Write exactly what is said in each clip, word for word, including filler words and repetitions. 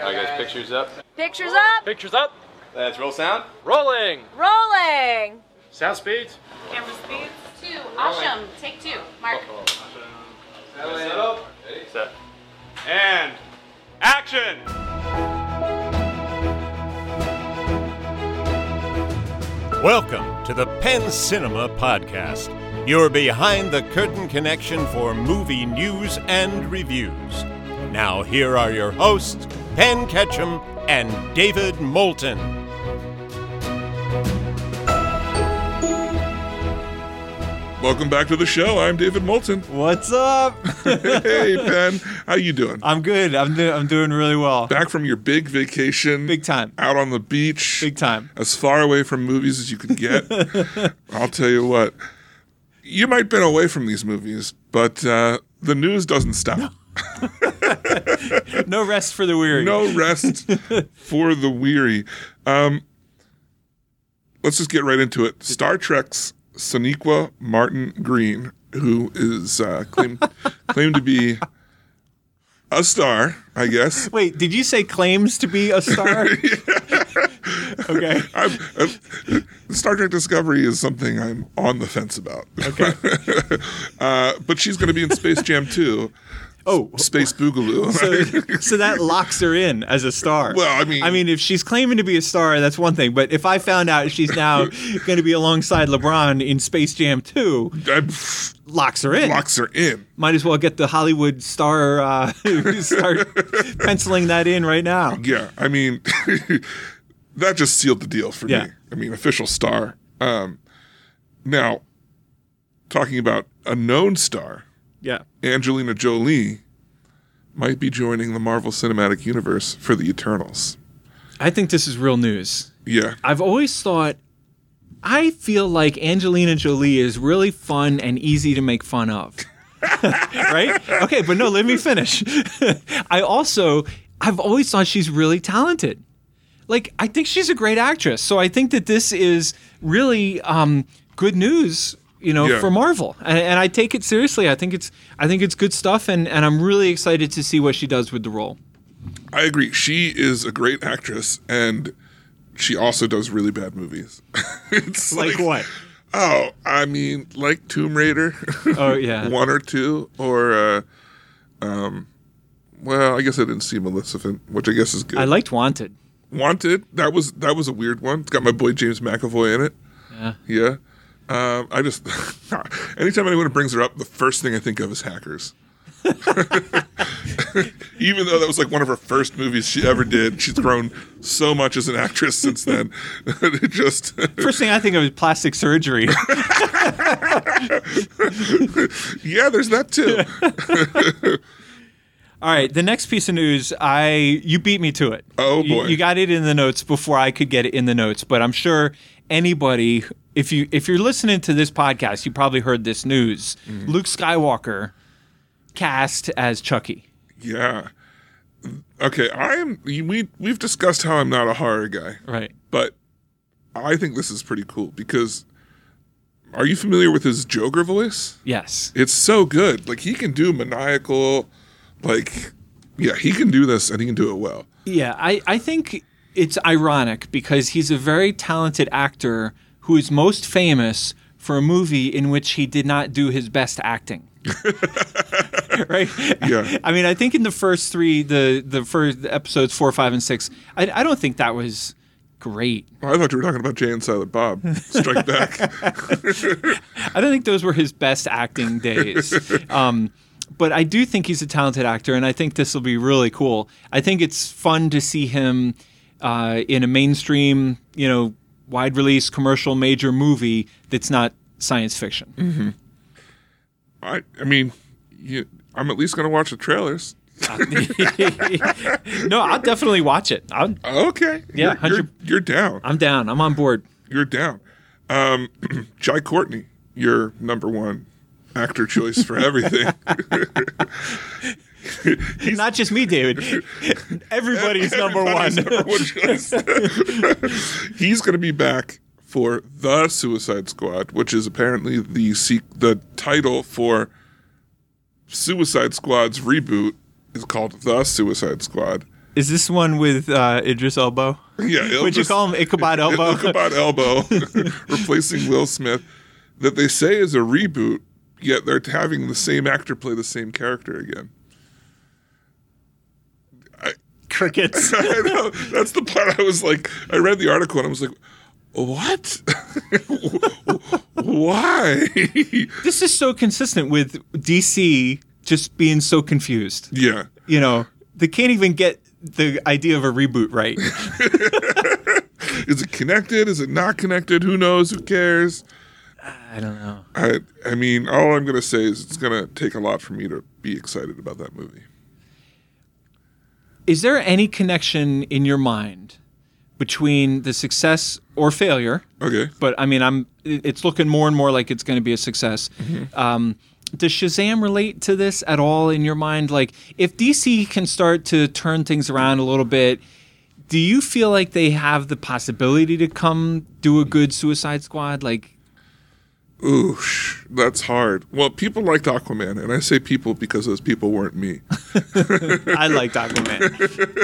Alright guys, pictures up. Pictures up. Pictures up. Let's roll sound. Rolling. Rolling. Sound speeds. Camera speeds. Two. Asham. Take two. Mark. Set up. Ready? Set. And action. Welcome to the Penn Cinema Podcast, your behind-the-curtain connection for movie news and reviews. Now here are your hosts, Penn Ketchum and David Moulton. Welcome back to the show. I'm David Moulton. What's up? Hey, Penn. How you doing? I'm good. I'm do- I'm doing really well. Back from your big vacation. Big time. Out on the beach. Big time. As far away from movies as you could get. I'll tell you what. You might have been away from these movies, but uh, the news doesn't stop. No. No rest for the weary. No rest for the weary. Um, let's just get right into it. Star Trek's Sonequa Martin Green, who is uh, claimed claimed to be a star, I guess. Wait, did you say claims to be a star? Okay. I'm, uh, Star Trek Discovery is something I'm on the fence about. Okay. uh, but she's going to be in Space Jam two. Oh, Space Boogaloo. So, so that locks her in as a star. Well, I mean, I mean, if she's claiming to be a star, that's one thing. But if I found out she's now going to be alongside LeBron in Space Jam two, I'm, locks her in. Locks her in. Might as well get the Hollywood star, uh, start penciling that in right now. Yeah, I mean, that just sealed the deal for Yeah. me. I mean, official star. Um, now, talking about a known star. Yeah. Angelina Jolie might be joining the Marvel Cinematic Universe for the Eternals. I think this is real news. Yeah. I've always thought, I feel like Angelina Jolie is really fun and easy to make fun of. Right? Okay, but no, let me finish. I also, I've always thought she's really talented. Like, I think she's a great actress. So I think that this is really um, good news, you know, Yeah. for Marvel. And, and I take it seriously. I think it's I think it's good stuff, and, and I'm really excited to see what she does with the role. I agree. She is a great actress, and she also does really bad movies. It's Like what? Oh, I mean, like Tomb Raider. Oh, yeah. One or two. Or, uh, um, well, I guess I didn't see Maleficent, which I guess is good. I liked Wanted. Wanted. That was that was a weird one. It's got my boy James McAvoy in it. Yeah. Yeah. Um, I just, anytime anyone brings her up, the first thing I think of is Hackers. Even though that was like one of her first movies she ever did, she's grown so much as an actress since then. It just First thing I think of is plastic surgery. yeah, there's that too. All right, the next piece of news, I you beat me to it. Oh, You- boy. You, got it in the notes before I could get it in the notes, but I'm sure anybody, if you if you're listening to this podcast, you probably heard this news. Mm-hmm. Luke Skywalker cast as Chucky. Yeah. Okay, I am. We we've discussed how I'm not a horror guy, Right. but I think this is pretty cool because. Are you familiar with his Joker voice? Yes. It's so good. Like, he can do maniacal, like, yeah, he can do this and he can do it well. Yeah, I, I think it's ironic because he's a very talented actor who is most famous for a movie in which he did not do his best acting. Right? Yeah. I mean, I think in the first three, the the first episodes four, five, and six, I, I don't think that was great. Oh, I thought you were talking about Jay and Silent Bob. Strike Back. I don't think those were his best acting days. Um, but I do think he's a talented actor, and I think this will be really cool. I think it's fun to see him uh, in a mainstream, you know, wide release commercial major movie that's not science fiction. Mm-hmm. I, I mean, you, I'm at least going to watch the trailers. No, I'll definitely watch it. I'll, Okay. Yeah, You're, you're, you're down. I'm down. I'm on board. You're down. Um, Jai Courtney, your number one actor choice for everything. Not just me, David. Everybody's number one. Everybody's number one choice. He's going to be back for The Suicide Squad, which is apparently the se- the title for Suicide Squad's reboot is called The Suicide Squad. Is this one with uh, Idris Elba? Yeah, it'll Would you just- call him Ichabod Elba? Ichabod Elbow, replacing Will Smith, that they say is a reboot, yet they're having the same actor play the same character again. I, Crickets. I know, that's the part I was like, I read the article and I was like, what? Why? This is so consistent with D C just being so confused. Yeah. You know, they can't even get the idea of a reboot right. Is it connected? Is it not connected? Who knows? Who cares? I don't know. I I mean, all I'm going to say is it's going to take a lot for me to be excited about that movie. Is there any connection in your mind between the success or failure? Okay. But I mean, I'm. It's looking more and more like it's going to be a success. Mm-hmm. Um, does Shazam relate to this at all in your mind? Like, if D C can start to turn things around a little bit, do you feel like they have the possibility to come do a good Suicide Squad? Like, Ooh, sh- that's hard. Well, people liked Aquaman, and I say people because those people weren't me. I liked Aquaman.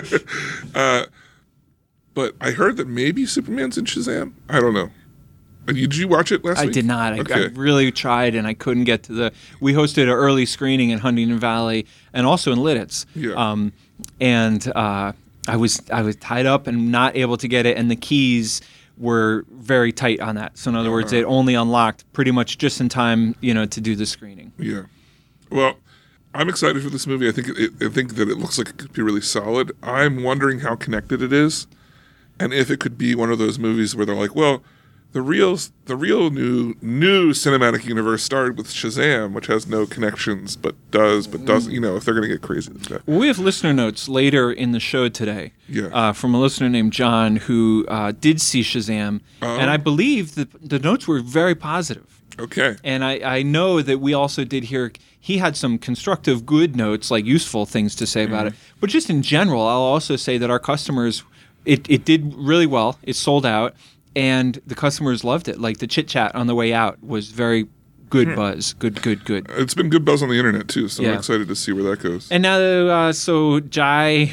But I heard that maybe Superman's in Shazam. I don't know. Uh, Did you watch it last I week? did not. I, I Okay. really tried, and I couldn't get to the. We hosted an early screening in Huntington Valley and also in Lidditz. Yeah. Um, and uh, I was I was tied up and not able to get it, and the keys were very tight on that. So in other words, it only unlocked pretty much just in time, you know, to do the screening. Yeah. Well, I'm excited for this movie. I think it, I think that it looks like it could be really solid. I'm wondering how connected it is, and if it could be one of those movies where they're like, well, the real the real new new cinematic universe started with Shazam, which has no connections, but does, but doesn't. You know, if they're going to get crazy with that. Well, we have listener notes later in the show today Yeah. uh, from a listener named John who uh, did see Shazam, and I believe the the notes were very positive. Okay. And I, I know that we also did hear he had some constructive, good notes, like useful things to say about it. But just in general, I'll also say that our customers, it, it did really well. It sold out, and the customers loved it. Like the chit chat on the way out was very good buzz. Good, good, good. It's been good buzz on the internet too, so Yeah. I'm excited to see where that goes. And now, uh, so Jai,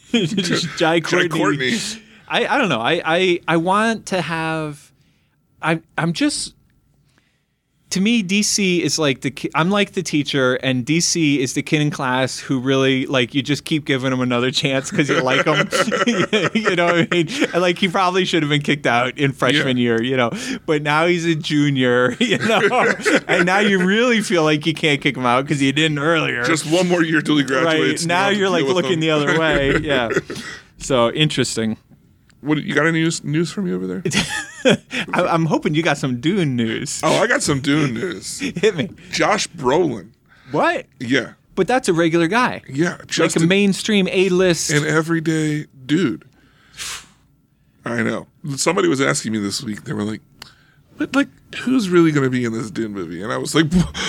Jai Courtney. Courtney. I, I don't know. I, I, I want to have. I I'm just. To me, D C is like the ki- I'm like the teacher, and D C is the kid in class who really like you just keep giving him another chance because you like him. You know what I mean? And like he probably should have been kicked out in freshman Yeah. year, you know, but now he's a junior, you know, and now you really feel like you can't kick him out because you didn't earlier. Just one more year till he graduates. right now, and you're I'll have like to deal with looking him. the other way. Yeah. So interesting. What you got any news news for me over there? I, I'm hoping you got some Dune news. Oh, I got some Dune news. Hit me. Josh Brolin. What? Yeah. But that's a regular guy. Yeah. Just Like a mainstream A-list. an everyday dude. I know. Somebody was asking me this week, they were like, but like, who's really going to be in this Dune movie? And I was like,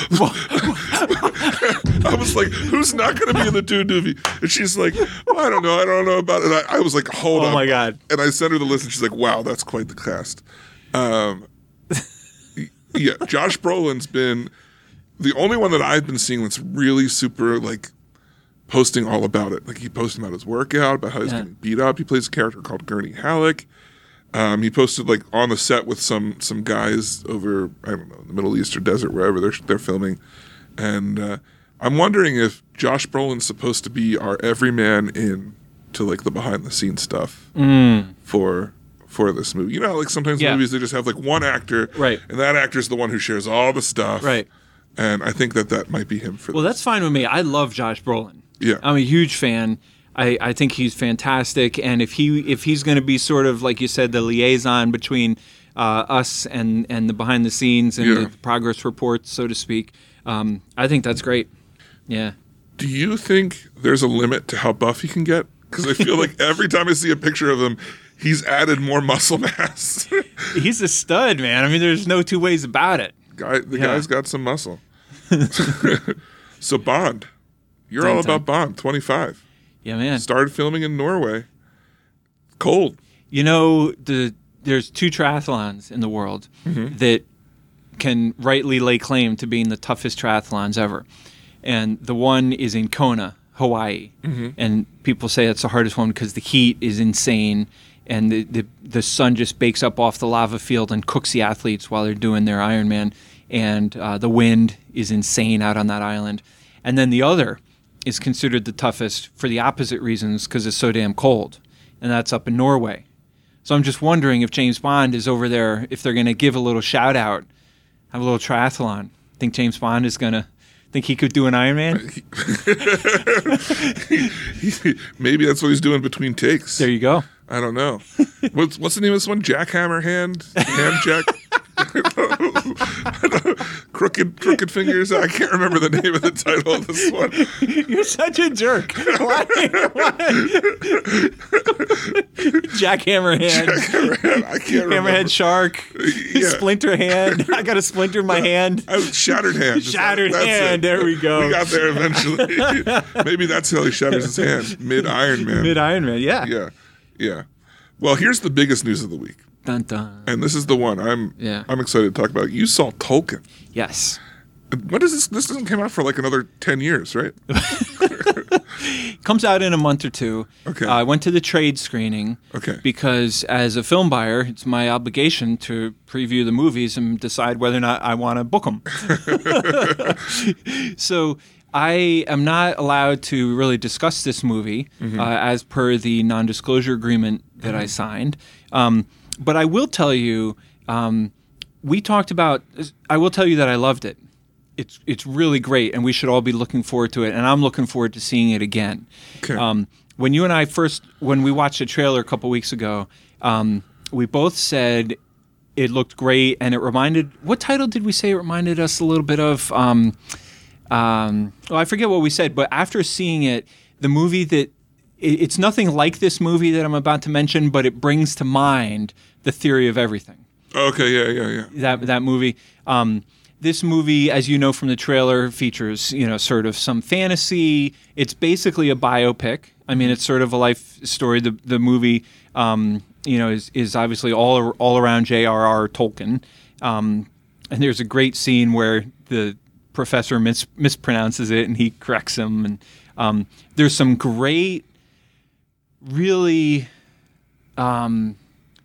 I was like, who's not going to be in the Dune movie? And she's like, well, I don't know. I don't know about it. And I, I was like, hold Oh on. my God. And I sent her the list and she's like, wow, that's quite the cast. Um, yeah, Josh Brolin's been the only one that I've been seeing that's really super like posting all about it. Like he posted about his workout, about how he's Yeah. getting beat up. He plays a character called Gurney Halleck. Um, he posted like on the set with some some guys over I don't know in the Middle East or desert wherever they're they're filming, and uh, I'm wondering if Josh Brolin's supposed to be our everyman in to like the behind the scenes stuff for for this movie. You know, like sometimes Yeah. movies they just have like one actor, Right. and that actor's the one who shares all the stuff, Right. And I think that that might be him for Well, this. that's fine with me. I love Josh Brolin. Yeah. I'm a huge fan. I, I think he's fantastic, and if he if he's going to be sort of like you said, the liaison between uh, us and, and the behind the scenes and Yeah. the progress reports, so to speak, um, I think that's great. Yeah. Do you think there's a limit to how buff he can get? Because I feel like every time I see a picture of him, he's added more muscle mass. He's a stud, man. I mean, there's no two ways about it. Guy, the Yeah. guy's got some muscle. So Bond, you're all Dun, dun. about Bond. twenty-five. Yeah, man. Started filming in Norway. Cold. You know, the there's two triathlons in the world that can rightly lay claim to being the toughest triathlons ever. And the one is in Kona, Hawaii, and people say it's the hardest one because the heat is insane, and the, the the sun just bakes up off the lava field and cooks the athletes while they're doing their Ironman, and uh, the wind is insane out on that island. And then the other is considered the toughest for the opposite reasons because it's so damn cold, and that's up in Norway. So I'm just wondering if James Bond is over there, if they're going to give a little shout out, have a little triathlon. Think James Bond is going to, think he could do an Ironman? Maybe that's what he's doing between takes. There you go. I don't know. What's what's the name of this one? Jackhammer hand? Hand jack? crooked crooked fingers. I can't remember the name of the title of this one. You're such a jerk. Why? Why? Jackhammer hand. Jackhammer hand. I can't remember. Hammerhead shark. Yeah. Splinter hand. I got a splinter in my hand. I was shattered hand. Shattered That's hand. it. There we go. We got there eventually. Maybe that's how he shatters his hand. Mid Iron Man. Mid Iron Man. Yeah. Yeah. Yeah. Well, here's the biggest news of the week. Dun dun. And this is the one I'm Yeah. I'm excited to talk about. You saw Tolkien. Yes. What is this? This doesn't come out for like another ten years, right? Comes out in a month or two. Okay. Uh, I went to the trade screening. Okay. Because as a film buyer, it's my obligation to preview the movies and decide whether or not I want to book them. So I am not allowed to really discuss this movie Mm-hmm. uh, as per the non-disclosure agreement that I signed. Um, but I will tell you, um, we talked about. I will tell you that I loved it. It's it's really great, and we should all be looking forward to it. And I'm looking forward to seeing it again. Okay. Um, when you and I first, when we watched the trailer a couple weeks ago, um, we both said it looked great, and it reminded. What title did we say it reminded us a little bit of? Um, um, well, I forget what we said, but after seeing it, the movie that it, it's nothing like this movie that I'm about to mention, but it brings to mind The Theory of Everything. Okay, yeah, yeah, yeah. That that movie. Um, this movie, as you know from the trailer, features you know sort of some fantasy. It's basically a biopic. I mean, it's sort of a life story. The the movie, um, you know, is is obviously all all around J R R. Tolkien. Um, and there's a great scene where the professor mis- mispronounces it and he corrects him. And um, there's some great, really. Um,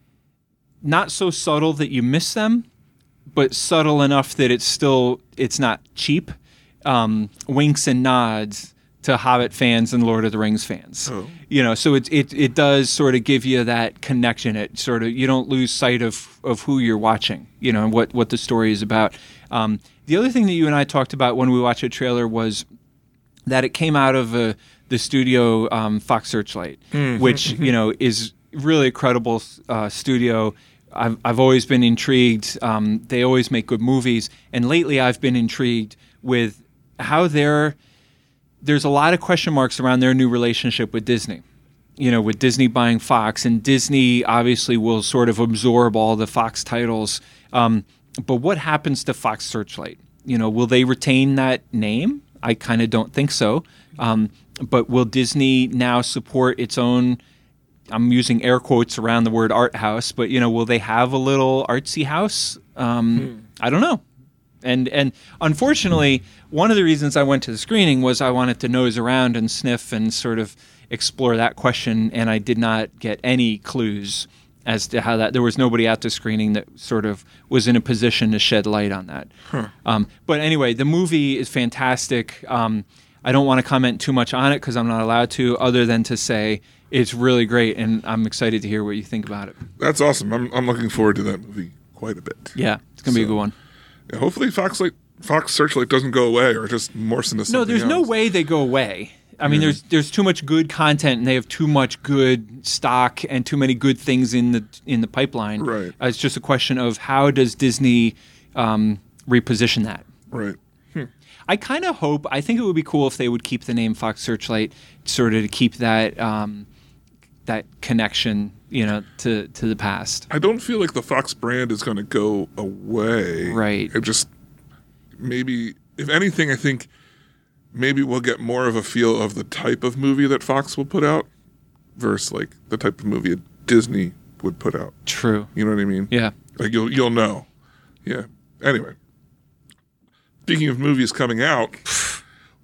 not so subtle that you miss them, but subtle enough that it's still it's not cheap. Um, winks and nods to Hobbit fans and Lord of the Rings fans. Oh. You know, so it it it does sort of give you that connection. It sort of you don't lose sight of of who you're watching. You know, and what what the story is about. Um, the other thing that you and I talked about when we watched the trailer was that it came out of uh, the studio um, Fox Searchlight, Mm-hmm. which you know is really a credible uh, studio. I've I've always been intrigued. Um, they always make good movies, and lately I've been intrigued with how they're. There's a lot of question marks around their new relationship with Disney. You know, with Disney buying Fox, and Disney obviously will sort of absorb all the Fox titles. Um, but what happens to Fox Searchlight? You know, will they retain that name? I kind of don't think so. Um, but will Disney now support its own? I'm using air quotes around the word art house, but you know, will they have a little artsy house? Um, hmm. I don't know. And and unfortunately, one of the reasons I went to the screening was I wanted to nose around and sniff and sort of explore that question, and I did not get any clues as to how that. There was nobody at the screening that sort of was in a position to shed light on that. Huh. Um, but anyway, the movie is fantastic. Um, I don't want to comment too much on it because I'm not allowed to, other than to say it's really great, and I'm excited to hear what you think about it. That's awesome. I'm I'm looking forward to that movie quite a bit. Yeah, it's gonna So, be a good one. Yeah, hopefully Fox Light, Fox Searchlight doesn't go away or just morphs into something No, there's else. no way they go away. I mean, Yeah. there's there's too much good content, and they have too much good stock and too many good things in the in the pipeline. Right. Uh, it's just a question of how does Disney um, reposition that. Right. I kind of hope. I think it would be cool if they would keep the name Fox Searchlight, sort of to keep that um, that connection, you know, to to the past. I don't feel like the Fox brand is going to go away. Right. It just maybe, if anything, I think maybe we'll get more of a feel of the type of movie that Fox will put out versus like the type of movie Disney would put out. True. You know what I mean? Yeah. Like you'll you'll know. Yeah. Anyway, speaking of movies coming out,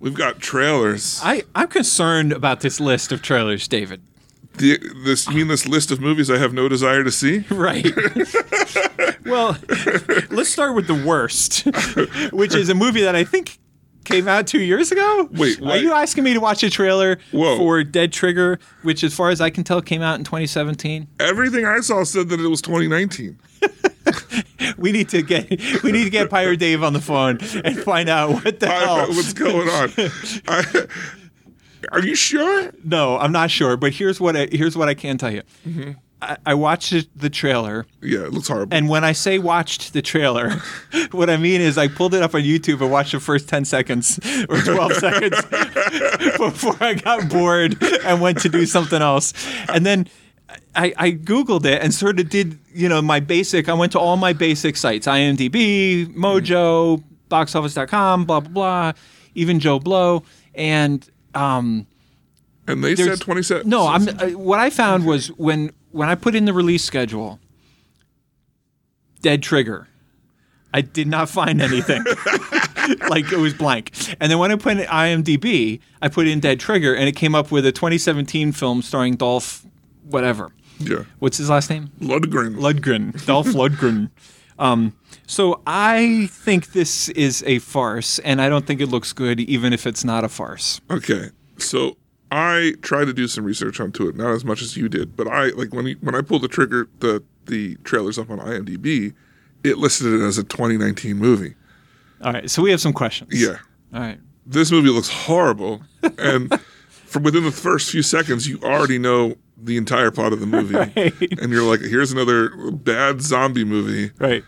we've got trailers. I, I'm concerned about this list of trailers, David. The, this you mean this list of movies I have no desire to see? Right. Well, let's start with the worst, which is a movie that I think came out two years ago. Wait, are what? you asking me to watch a trailer Whoa. for Dead Trigger, which, as far as I can tell, came out in twenty seventeen? Everything I saw said that it was twenty nineteen. We need to get we need to get Pirate Dave on the phone and find out what the I, hell. what's going on? I, are you sure? No, I'm not sure. But here's what I, here's what I can tell you. Mm-hmm. I, I watched it- the trailer. Yeah, it looks horrible. And when I say watched the trailer, what I mean is I pulled it up on YouTube and watched the first ten seconds or twelve seconds before I got bored and went to do something else. And then I, I Googled it and sort of did, you know, my basic, I went to all my basic sites, IMDb, Mojo, box office dot com, blah, blah, blah, even Joe Blow. And um, and they there's- said twenty-seven. no, I'm, uh, what I found was when, when I put in the release schedule, Dead Trigger, I did not find anything. Like, it was blank. And then when I put in IMDb, I put in Dead Trigger, and it came up with a twenty seventeen film starring Dolph whatever. Yeah. What's his last name? Lundgren. Lundgren. Dolph Lundgren. Um, so I think this is a farce, and I don't think it looks good, even if it's not a farce. Okay, so I tried to do some research onto it, not as much as you did, but I like when you, when I pulled the trigger, the the trailers up on IMDb, it listed it as a twenty nineteen movie. All right, so we have some questions. Yeah, All right. this movie looks horrible, and from within the first few seconds, you already know the entire plot of the movie, Right. and you're like, "Here's another bad zombie movie." Right.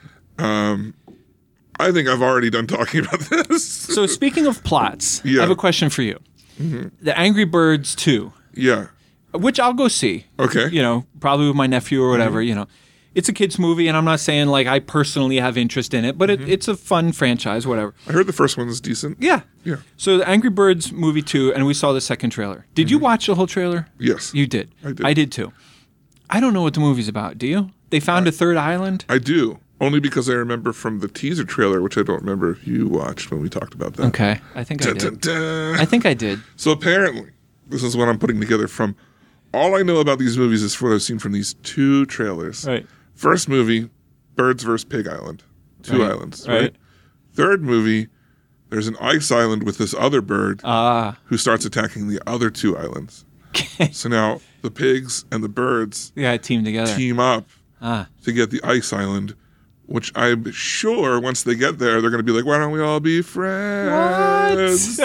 I think I've already done talking about this. So speaking of plots, I Yeah. have a question for you. The Angry Birds two, Yeah. which I'll go see, Okay. you know, probably with my nephew or whatever, you know. It's a kid's movie, and I'm not saying, like, I personally have interest in it, but it, it's a fun franchise, whatever. I heard the first one is decent. Yeah. Yeah. So the Angry Birds movie two, and we saw the second trailer. Did you watch the whole trailer? Yes. You did. I did. I did too. I don't know what the movie's about. Do you? They found a third island? I do. Only because I remember from the teaser trailer, which I don't remember if you watched when we talked about that. Okay. I think I Dun, dun, did. dun. I think I did. So apparently, this is what I'm putting together from all I know about these movies is what I've seen from these two trailers. Right. First movie, Birds versus Pig Island. Two Right. islands, right? Right. Third movie, there's an ice island with this other bird Ah. who starts attacking the other two islands. Okay. So now the pigs and the birds Yeah, team together. team up Ah. to get the ice island, which I'm sure once they get there, they're going to be like, why don't we all be friends?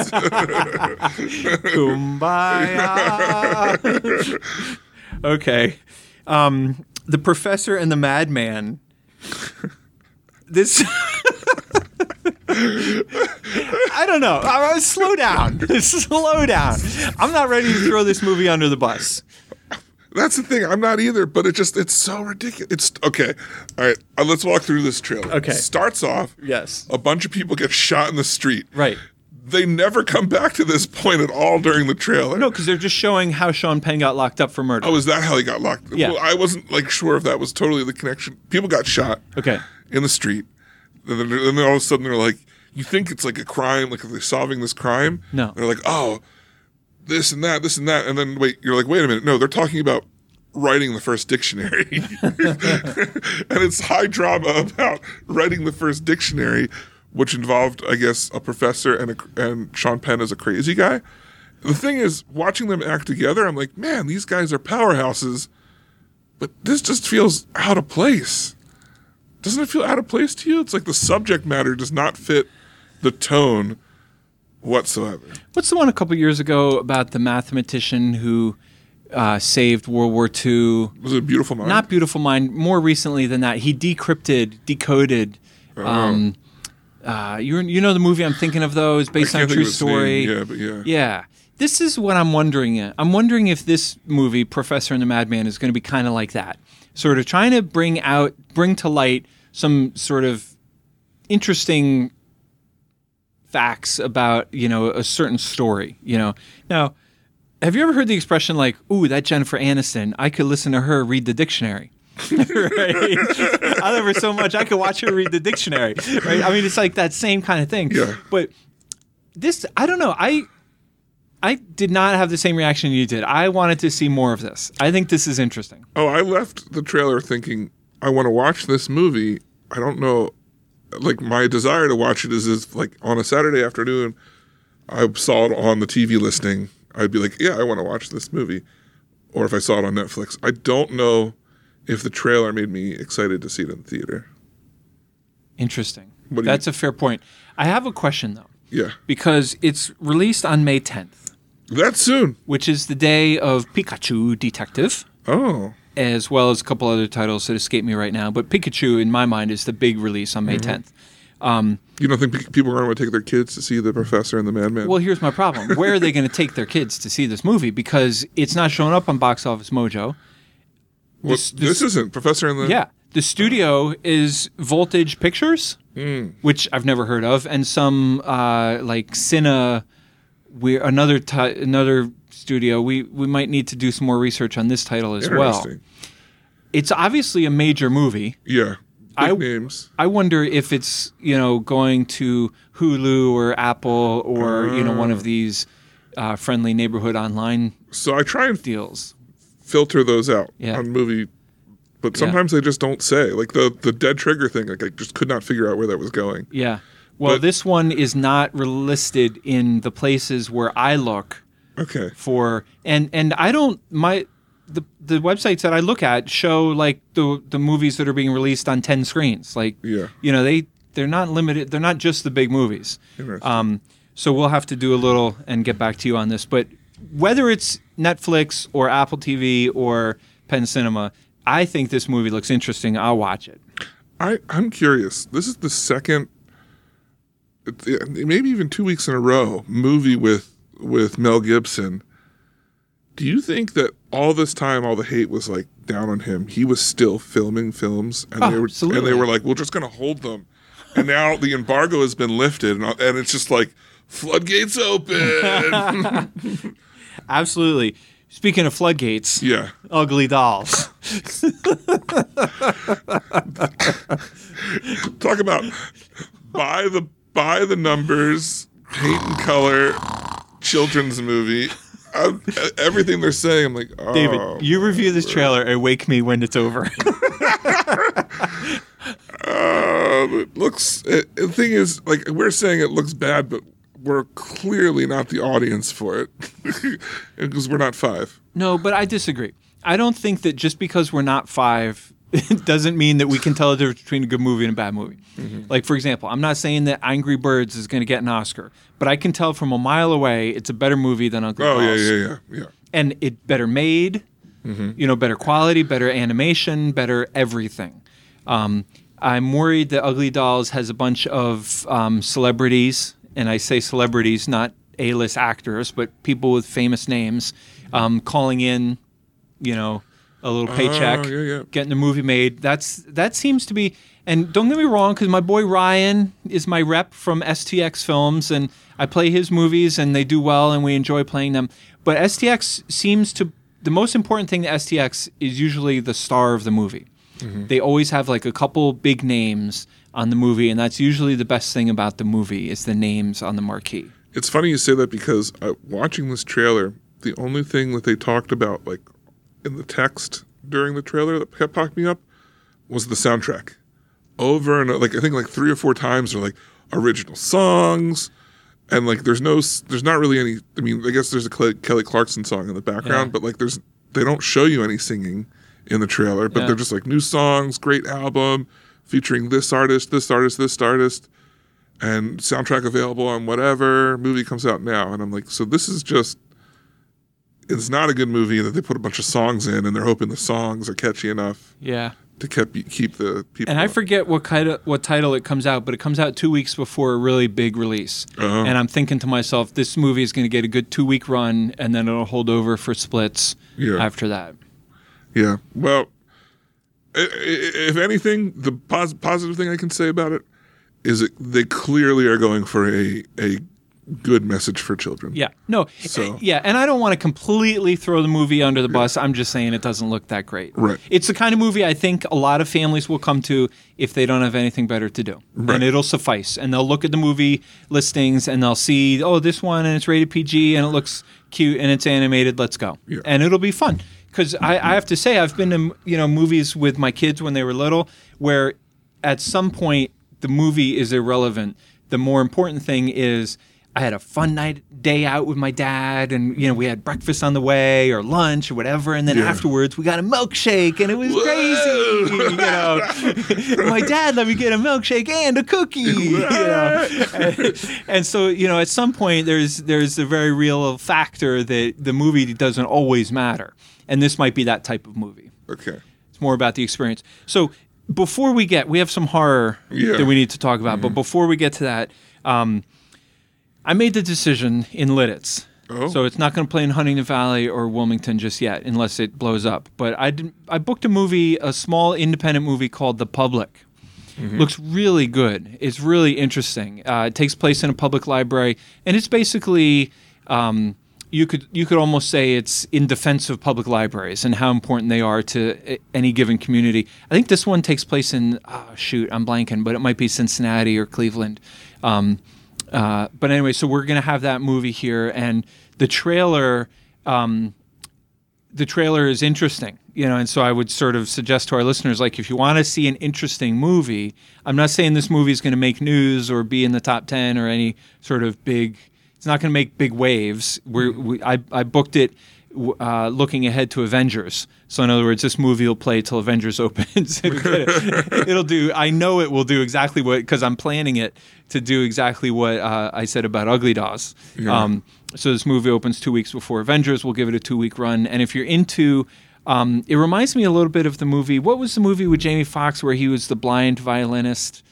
Kumbaya. Okay. Um, the Professor and the Madman. This. I don't know. Uh, slow down. Slow down. I'm not ready to throw this movie under the bus. That's the thing. I'm not either, but it just, it's so ridiculous. It's okay. All right. Uh, let's walk through this trailer. Okay. Starts off, Yes. a bunch of people get shot in the street. Right. They never come back to this point at all during the trailer. No, because they're just showing how Sean Penn got locked up for murder. Oh, is that how he got locked? Yeah. Well, I wasn't like sure if that was totally the connection. People got shot Okay. in the street. And then, and then all of a sudden they're like, you think it's like a crime, like they're solving this crime. No. They're like, oh, this and that, this and that. And then wait, you're like, wait a minute. No, they're talking about writing the first dictionary. And it's high drama about writing the first dictionary, which involved, I guess, a professor and a, and Sean Penn as a crazy guy. The thing is, watching them act together, I'm like, man, these guys are powerhouses, but this just feels out of place. Doesn't it feel out of place to you? It's like the subject matter does not fit the tone whatsoever. What's the one a couple years ago about the mathematician who uh, saved World War Two? Was it a Beautiful Mind? Not Beautiful Mind. More recently than that, he decrypted, decoded. Um, uh, you you know the movie I'm thinking of, though, is based on a can't true think of its name. story. Yeah, but yeah. Yeah. This is what I'm wondering. I'm wondering if this movie, Professor and the Madman, is going to be kind of like that. Sort of trying to bring out, bring to light some sort of interesting facts about, you know, a certain story, you know. Now, have you ever heard the expression like, ooh, that Jennifer Aniston, I could listen to her read the dictionary? Right? I love her so much, I could watch her read the dictionary. Right? I mean, it's like that same kind of thing. Yeah. But this, I don't know. I I did not have the same reaction you did. I wanted to see more of this. I think this is interesting. Oh, I left the trailer thinking, I want to watch this movie. I don't know. Like, my desire to watch it is, is like on a Saturday afternoon, I saw it on the T V listing. I'd be like, yeah, I want to watch this movie. Or if I saw it on Netflix. I don't know if the trailer made me excited to see it in the theater. Interesting. What do That's you- a fair point. I have a question, though. Yeah. Because it's released on May tenth, That's soon. which is the day of Pikachu Detective, Oh. as well as a couple other titles that escape me right now. But Pikachu, in my mind, is the big release on May tenth. You don't think pe- people are going to take their kids to see the Professor and the Madman? Well, here's my problem. Where are they going to take their kids to see this movie? Because it's not showing up on Box Office Mojo. Well, this- this, this- isn't Professor and the... Yeah. The studio is Voltage Pictures, which I've never heard of, and some uh, like Cine, we another ti- another studio. We we might need to do some more research on this title as well. Interesting. It's obviously a major movie. Yeah. Big I- names. I wonder if it's, you know, going to Hulu or Apple or, you know, one of these uh, friendly neighborhood online So I try and deals. filter those out Yeah. on movie, but sometimes they just don't say. Like the, the Dead Trigger thing, like I just could not figure out where that was going. Yeah. Well, But- this one is not listed in the places where I look Okay. for, and and I don't my the the websites that I look at show like the the movies that are being released on ten screens. Like, Yeah. you know, they they're not limited. They're not just the big movies. Interesting. Um, so we'll have to do a little and get back to you on this. But whether it's Netflix or Apple T V or Penn Cinema, I think this movie looks interesting. I'll watch it. I, I'm curious. This is the second, maybe even two weeks in a row, movie with with Mel Gibson. Do you think that all this time, all the hate was like down on him? He was still filming films, and Oh, they were absolutely. and they were like, "We're just going to hold them." And now the embargo has been lifted, and, and it's just like floodgates open. Absolutely. Speaking of floodgates, Yeah. ugly dolls. Talk about by the by the numbers, paint and color, children's movie. I, everything they're saying, I'm like, oh, David, you review this trailer and wake me when it's over. uh, it looks. It, the thing is, like we're saying, it looks bad, but we're clearly not the audience for it because we're not five. No, but I disagree. I don't think that just because we're not five, it doesn't mean that we can tell the difference between a good movie and a bad movie. Mm-hmm. Like, for example, I'm not saying that Angry Birds is going to get an Oscar, but I can tell from a mile away it's a better movie than Ugly Oh Dolls. yeah, yeah, yeah, yeah. And it better made, you know, better quality, better animation, better everything. Um, I'm worried that Ugly Dolls has a bunch of um, celebrities, and I say celebrities, not A-list actors, but people with famous names, um, calling in, you know, a little paycheck, Oh, yeah, yeah. getting the movie made. That's that seems to be. And don't get me wrong, because my boy Ryan is my rep from S T X Films, and I play his movies, and they do well, and we enjoy playing them. But S T X seems to the most important thing to S T X is usually the star of the movie. Mm-hmm. They always have like a couple big names on the movie, and that's usually the best thing about the movie is the names on the marquee. It's funny you say that because uh, watching this trailer, the only thing that they talked about, like in the text during the trailer that kept popping up, was the soundtrack. Over and like I think like three or four times they're like original songs, and like there's no, there's not really any. I mean, I guess there's a Kelly, Kelly Clarkson song in the background, Yeah. but like there's they don't show you any singing in the trailer, but Yeah. they're just like new songs, great album featuring this artist, this artist, this artist. And soundtrack available on whatever movie comes out now. And I'm like, so this is just, it's not a good movie that they put a bunch of songs in and they're hoping the songs are catchy enough Yeah. to keep keep the people. And I up. forget what kind of what title it comes out, but it comes out two weeks before a really big release. Uh-huh. And I'm thinking to myself, this movie is going to get a good two week run, and then it'll hold over for splits Yeah. after that. Yeah. Well, i- i- if anything, the pos- positive thing I can say about it is that they clearly are going for a a good message for children. Yeah. No. So- uh, yeah, and I don't want to completely throw the movie under the bus. I'm just saying it doesn't look that great. Right. It's the kind of movie I think a lot of families will come to if they don't have anything better to do. Right. And it'll suffice. And they'll look at the movie listings and they'll see, oh, this one and it's rated P G and it looks cute and it's animated. Let's go. Yeah. And it'll be fun. Because I, I have to say, I've been to you know movies with my kids when they were little where at some point the movie is irrelevant. The more important thing is I had a fun night day out with my dad, and you know we had breakfast on the way or lunch or whatever, and then Yeah. afterwards we got a milkshake, and it was crazy. You know, my dad let me get a milkshake and a cookie. You know, and, and so you know at some point there's there's a very real factor that the movie doesn't always matter, and this might be that type of movie. Okay. It's more about the experience. So before we get, we have some horror Yeah. that we need to talk about, but before we get to that. Um, I made the decision in Lidditz. Oh. So it's not going to play in Huntington Valley or Wilmington just yet, unless it blows up. But I did, I booked a movie, a small independent movie called The Public. Looks really good. It's really interesting. Uh, it takes place in a public library, and it's basically um, you could you could almost say it's in defense of public libraries and how important they are to a- any given community. I think this one takes place in oh, shoot, I'm blanking, but it might be Cincinnati or Cleveland. Um, Uh, but anyway, so we're going to have that movie here, and the trailer, um, the trailer is interesting, you know, and so I would sort of suggest to our listeners, like, if you want to see an interesting movie, I'm not saying this movie is going to make news or be in the top ten or any sort of big, it's not going to make big waves. We're, we, I, I booked it uh, looking ahead to Avengers. So in other words, this movie will play till Avengers opens. It'll do, I know it will do exactly what, because I'm planning it to do exactly what uh, I said about Ugly Dolls. Yeah. Um, so this movie opens two weeks before Avengers. We'll give it a two-week run. And if you're into, um, it reminds me a little bit of the movie, what was the movie with Jamie Foxx where he was the blind violinist?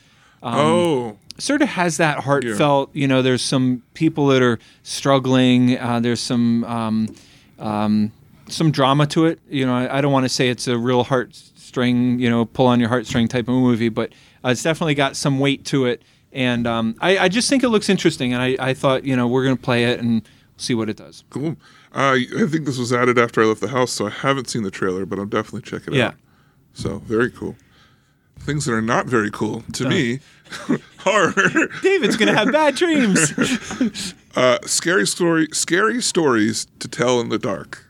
oh. Sort of has that heartfelt, you know, there's some people that are struggling. Uh, there's some um, um, some drama to it. You know, I, I don't want to say it's a real heartstring, you know, pull on your heartstring type of movie, but uh, it's definitely got some weight to it. And um, I, I just think it looks interesting. And I, I thought, you know, we're going to play it and see what it does. Cool. Uh, I think this was added after I left the house, so I haven't seen the trailer, but I'll definitely check it Yeah. out. So, very cool. Things that are not very cool to me, horror. David's going to have bad dreams. Uh, scary story, scary stories to tell in the dark.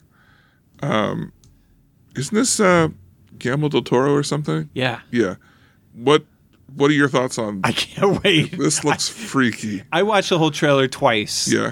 Um, isn't this uh, Guillermo del Toro or something? Yeah. Yeah. What What are your thoughts on I can't wait. this? Looks freaky. I watched the whole trailer twice. Yeah.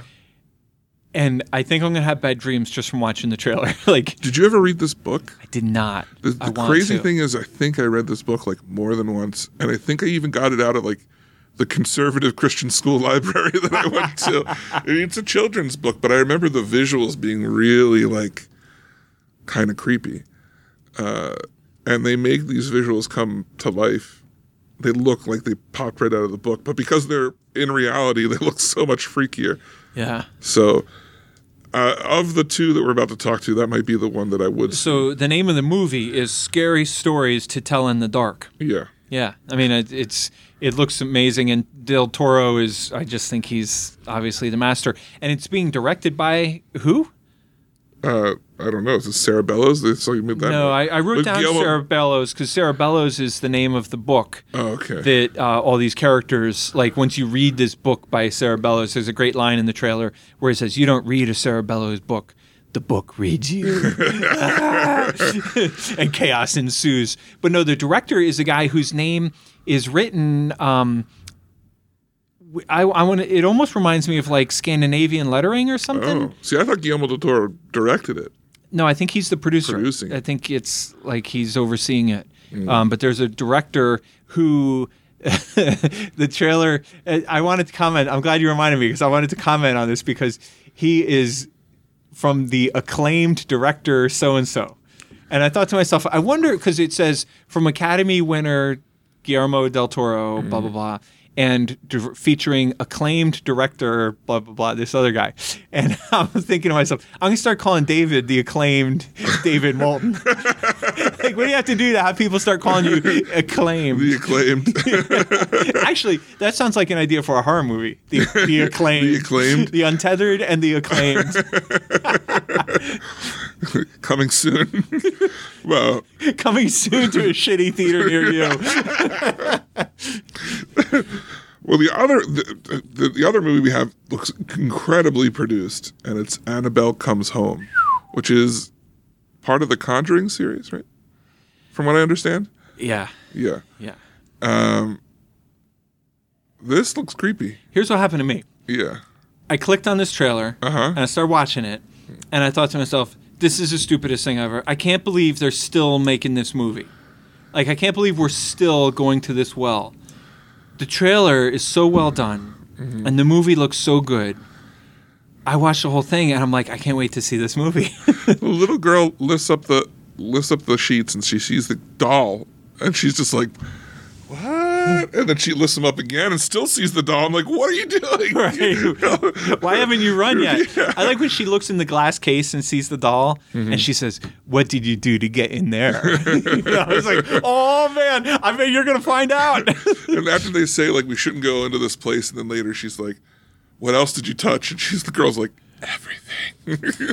And I think I'm going to have bad dreams just from watching the trailer. Like, Did you ever read this book? I did not. The, I the want crazy to. thing is, I think I read this book like more than once, and I think I even got it out of like the conservative Christian school library that I went to. I mean, it's a children's book, but I remember the visuals being really like kind of creepy. Uh, and they make these visuals come to life. They look like they popped right out of the book, but because they're in reality, they look so much freakier. Yeah. So, uh, of the two that we're about to talk to, that might be the one that I would. So the name of the movie is Scary Stories to Tell in the Dark. Yeah. Yeah. I mean, it, it's it looks amazing, and Del Toro is, I just think he's obviously the master. And it's being directed by who? Uh, I don't know. Is it Sarah Bellows? They saw you made that. No, I, I wrote But down Guillermo- Sarah Bellows because Sarah Bellows is the name of the book. Oh, okay. That uh, all these characters, like once you read this book by Sarah Bellows, there's a great line in the trailer where it says, "You don't read a Sarah Bellows book, the book reads you," and chaos ensues. But no, the director is a guy whose name is written. Um, I, I want to. It almost reminds me of like Scandinavian lettering or something. Oh, see, I thought Guillermo del Toro directed it. No, I think he's the producer. Producing. I think it's like he's overseeing it. Um, but there's a director who the trailer. I wanted to comment. I'm glad you reminded me because I wanted to comment on this because he is from the acclaimed director so and so, and I thought to myself, I wonder because it says from Academy winner Guillermo del Toro, blah blah blah. and di- featuring acclaimed director, blah, blah, blah, this other guy. And I was thinking to myself, I'm going to start calling David the acclaimed David Moulton. Like, what do you have to do to have people start calling you acclaimed? The acclaimed. Actually, that sounds like an idea for a horror movie. The, the acclaimed. The acclaimed. The untethered and the acclaimed. Coming soon. Well, Coming soon to a shitty theater near you. well, the other the, the the other movie we have looks incredibly produced, and it's Annabelle Comes Home, which is part of the Conjuring series, right? From what I understand. Yeah. Yeah. Yeah. Um. This looks creepy. Here's what happened to me. Yeah. I clicked on this trailer Uh huh. and I started watching it, and I thought to myself, this is the stupidest thing ever. I can't believe they're still making this movie. Like, I can't believe we're still going to this well. The trailer is so well done, mm-hmm. and the movie looks so good. I watched the whole thing, and I'm like, I can't wait to see this movie. The little girl lifts up the lifts up the sheets, and she sees the doll, and she's just like, "What?" And then she lifts them up again, and still sees the doll. I'm like, "What are you doing? Right. Why haven't you run yet?" Yeah. I like when she looks in the glass case and sees the doll, mm-hmm. and she says, "What did you do to get in there?" I was like, "Oh man, I bet you're gonna find out." And after they say like we shouldn't go into this place, and then later she's like, "What else did you touch?" And she's the girl's like, "Everything."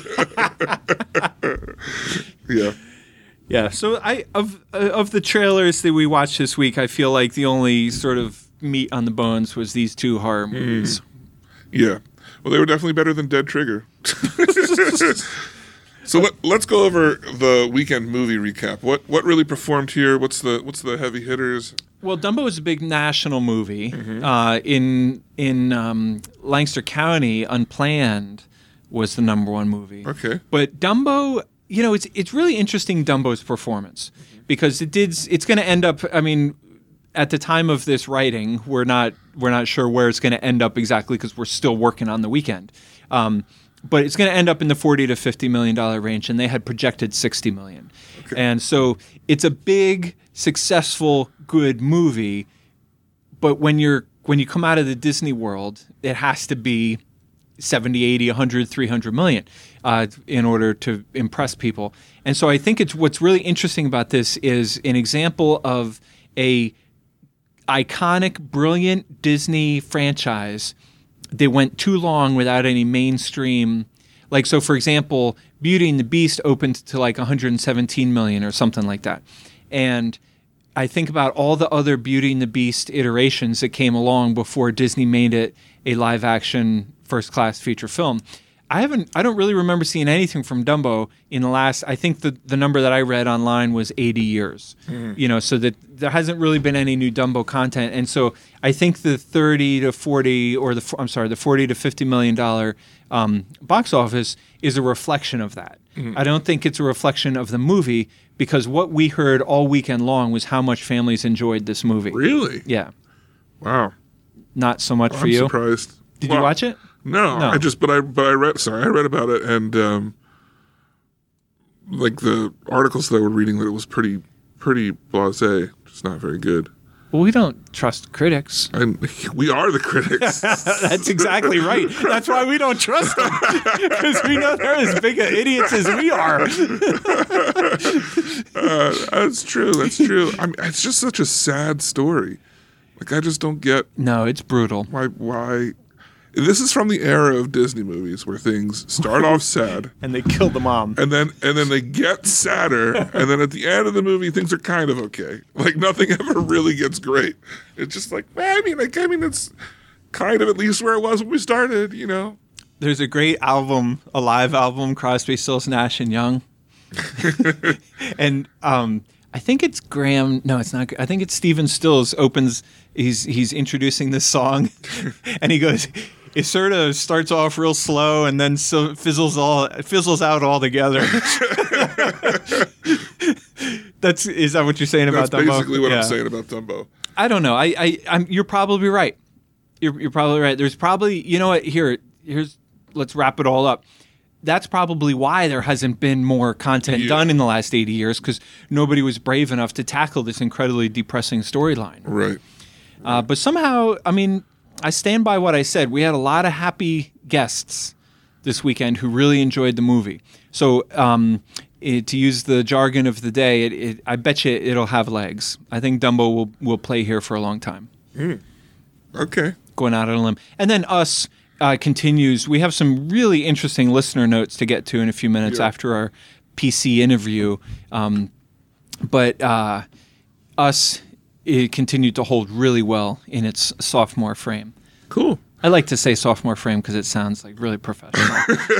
Yeah. Yeah. So I of uh, of the trailers that we watched this week, I feel like the only sort of meat on the bones was these two horror movies. Mm. Yeah. Well, they were definitely better than Dead Trigger. So let, let's go over the weekend movie recap. What what really performed here? What's the what's the heavy hitters? Well, Dumbo is a big national movie. Mm-hmm. Uh, in in um, Lancaster County, Unplanned was the number one movie. Okay. But Dumbo, you know, it's it's really interesting, Dumbo's performance, because it did. It's going to end up. I mean, at the time of this writing, we're not we're not sure where it's going to end up exactly because we're still working on the weekend. Um, but it's going to end up in the forty to fifty million dollar range, and they had projected sixty million. Okay. And so it's a big, successful, good movie. But when you're when you come out of the Disney world, it has to be seventy, eighty, one hundred, three hundred million uh, in order to impress people. And so I think it's what's really interesting about this is an example of a iconic, brilliant Disney franchise. They went too long without any mainstream. Like, so for example, Beauty and the Beast opened to like one hundred seventeen million or something like that. And I think about all the other Beauty and the Beast iterations that came along before Disney made it a live action first class feature film. I haven't I don't really remember seeing anything from Dumbo in the last, I think the, the number that I read online was eighty years. Mm. You know, so that there hasn't really been any new Dumbo content. And so I think the thirty to forty or the I'm sorry, the forty to fifty million dollar um, box office is a reflection of that. Mm. I don't think it's a reflection of the movie, because what we heard all weekend long was how much families enjoyed this movie. Really? Yeah. Wow. Not so much well, for I'm you. Surprised. Did well, you watch it? No, No. I just but I but I read sorry I read about it, and um, like the articles that I was reading, that it was pretty pretty blasé, just not very good. Well, we don't trust critics. And we are the critics. That's exactly right. That's why we don't trust them, because we know they're as big of idiots as we are. uh, that's true. That's true. I mean, it's just such a sad story. Like, I just don't get. No, it's brutal. Why? Why? This is from the era of Disney movies where things start off sad, and they kill the mom, and then and then they get sadder, and then at the end of the movie, things are kind of okay. Like, nothing ever really gets great. It's just like, well, I mean, like, I mean, it's kind of at least where it was when we started, you know. There's a great album, a live album, Crosby, Stills, Nash and Young, and um, I think it's Graham. No, it's not. I think it's Stephen Stills opens. He's he's introducing this song, and he goes. It sort of starts off real slow and then so fizzles all fizzles out altogether. That's is that what you're saying about That's Dumbo? basically what Yeah. I'm saying about Dumbo. I don't know. I, I I'm you're probably right. You're you're probably right. There's probably you know what here here's let's wrap it all up. That's probably why there hasn't been more content Yeah. done in the last eighty years, because nobody was brave enough to tackle this incredibly depressing storyline. Right. Uh, but somehow, I mean, I stand by what I said. We had a lot of happy guests this weekend who really enjoyed the movie. So um, it, to use the jargon of the day, it, it, I bet you it'll have legs. I think Dumbo will, will play here for a long time. Mm. Okay. Going out on a limb. And then Us uh, continues. We have some really interesting listener notes to get to in a few minutes yeah. after our P C interview. Um, but uh, Us it continued to hold really well in its sophomore frame. Cool. I like to say sophomore frame because it sounds like really professional.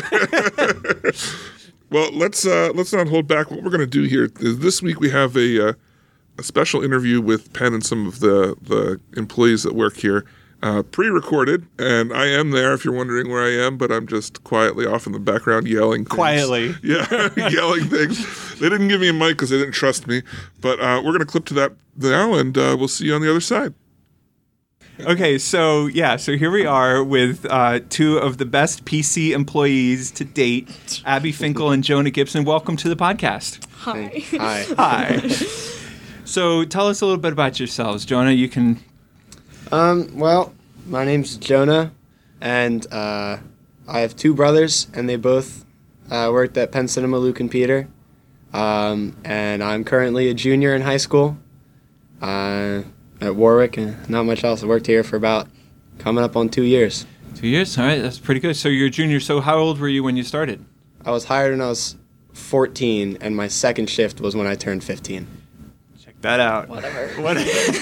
Well, let's uh, let's not hold back. What we're going to do here is this week we have a uh, a special interview with Penn and some of the the employees that work here, uh, pre-recorded, and I am there. If you're wondering where I am, but I'm just quietly off in the background yelling things. Quietly, yeah, yelling things. They didn't give me a mic because they didn't trust me, but uh, we're going to clip to that now, and uh, we'll see you on the other side. Okay, so yeah, so here we are with uh, two of the best P C employees to date, Abby Finkel and Jonah Gibson. Welcome to the podcast. Hi. Hi. Hi. So tell us a little bit about yourselves. Jonah, you can... Um, well, my name's Jonah, and uh, I have two brothers, and they both uh, worked at Penn Cinema, Luke and Peter. Um, and I'm currently a junior in high school. Uh... at Warwick, and not much else. I worked here for about coming up on two years. Two years? All right, that's pretty good. So you're a junior. So how old were you when you started? I was hired when I was fourteen, and my second shift was when I turned fifteen. Check that out. Whatever. What?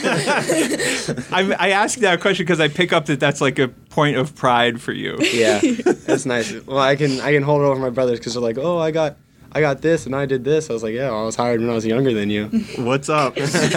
I, I ask that question because I pick up that that's like a point of pride for you. Yeah, that's nice. Well, I can I can hold it over my brothers because they're like, oh, I got I got this and I did this. I was like, yeah, well, I was hired when I was younger than you. What's up?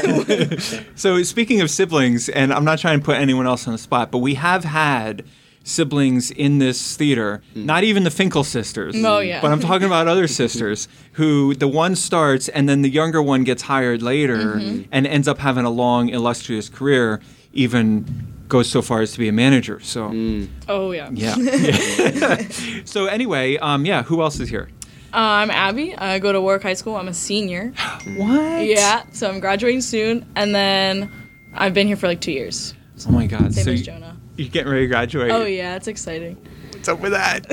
So speaking of siblings, and I'm not trying to put anyone else on the spot, but we have had siblings in this theater, mm. not even the Finkel sisters. Oh, yeah. But I'm talking about other sisters who the one starts and then the younger one gets hired later mm-hmm. and ends up having a long, illustrious career, even goes so far as to be a manager. So, mm. Oh, yeah. Yeah. yeah. So anyway, um, yeah, who else is here? Uh, I'm Abby. I go to Warwick High School. I'm a senior. What? Yeah, so I'm graduating soon, and then I've been here for like two years. Oh my God. Same so as you, Jonah. You're getting ready to graduate. Oh yeah, it's exciting. What's up with that?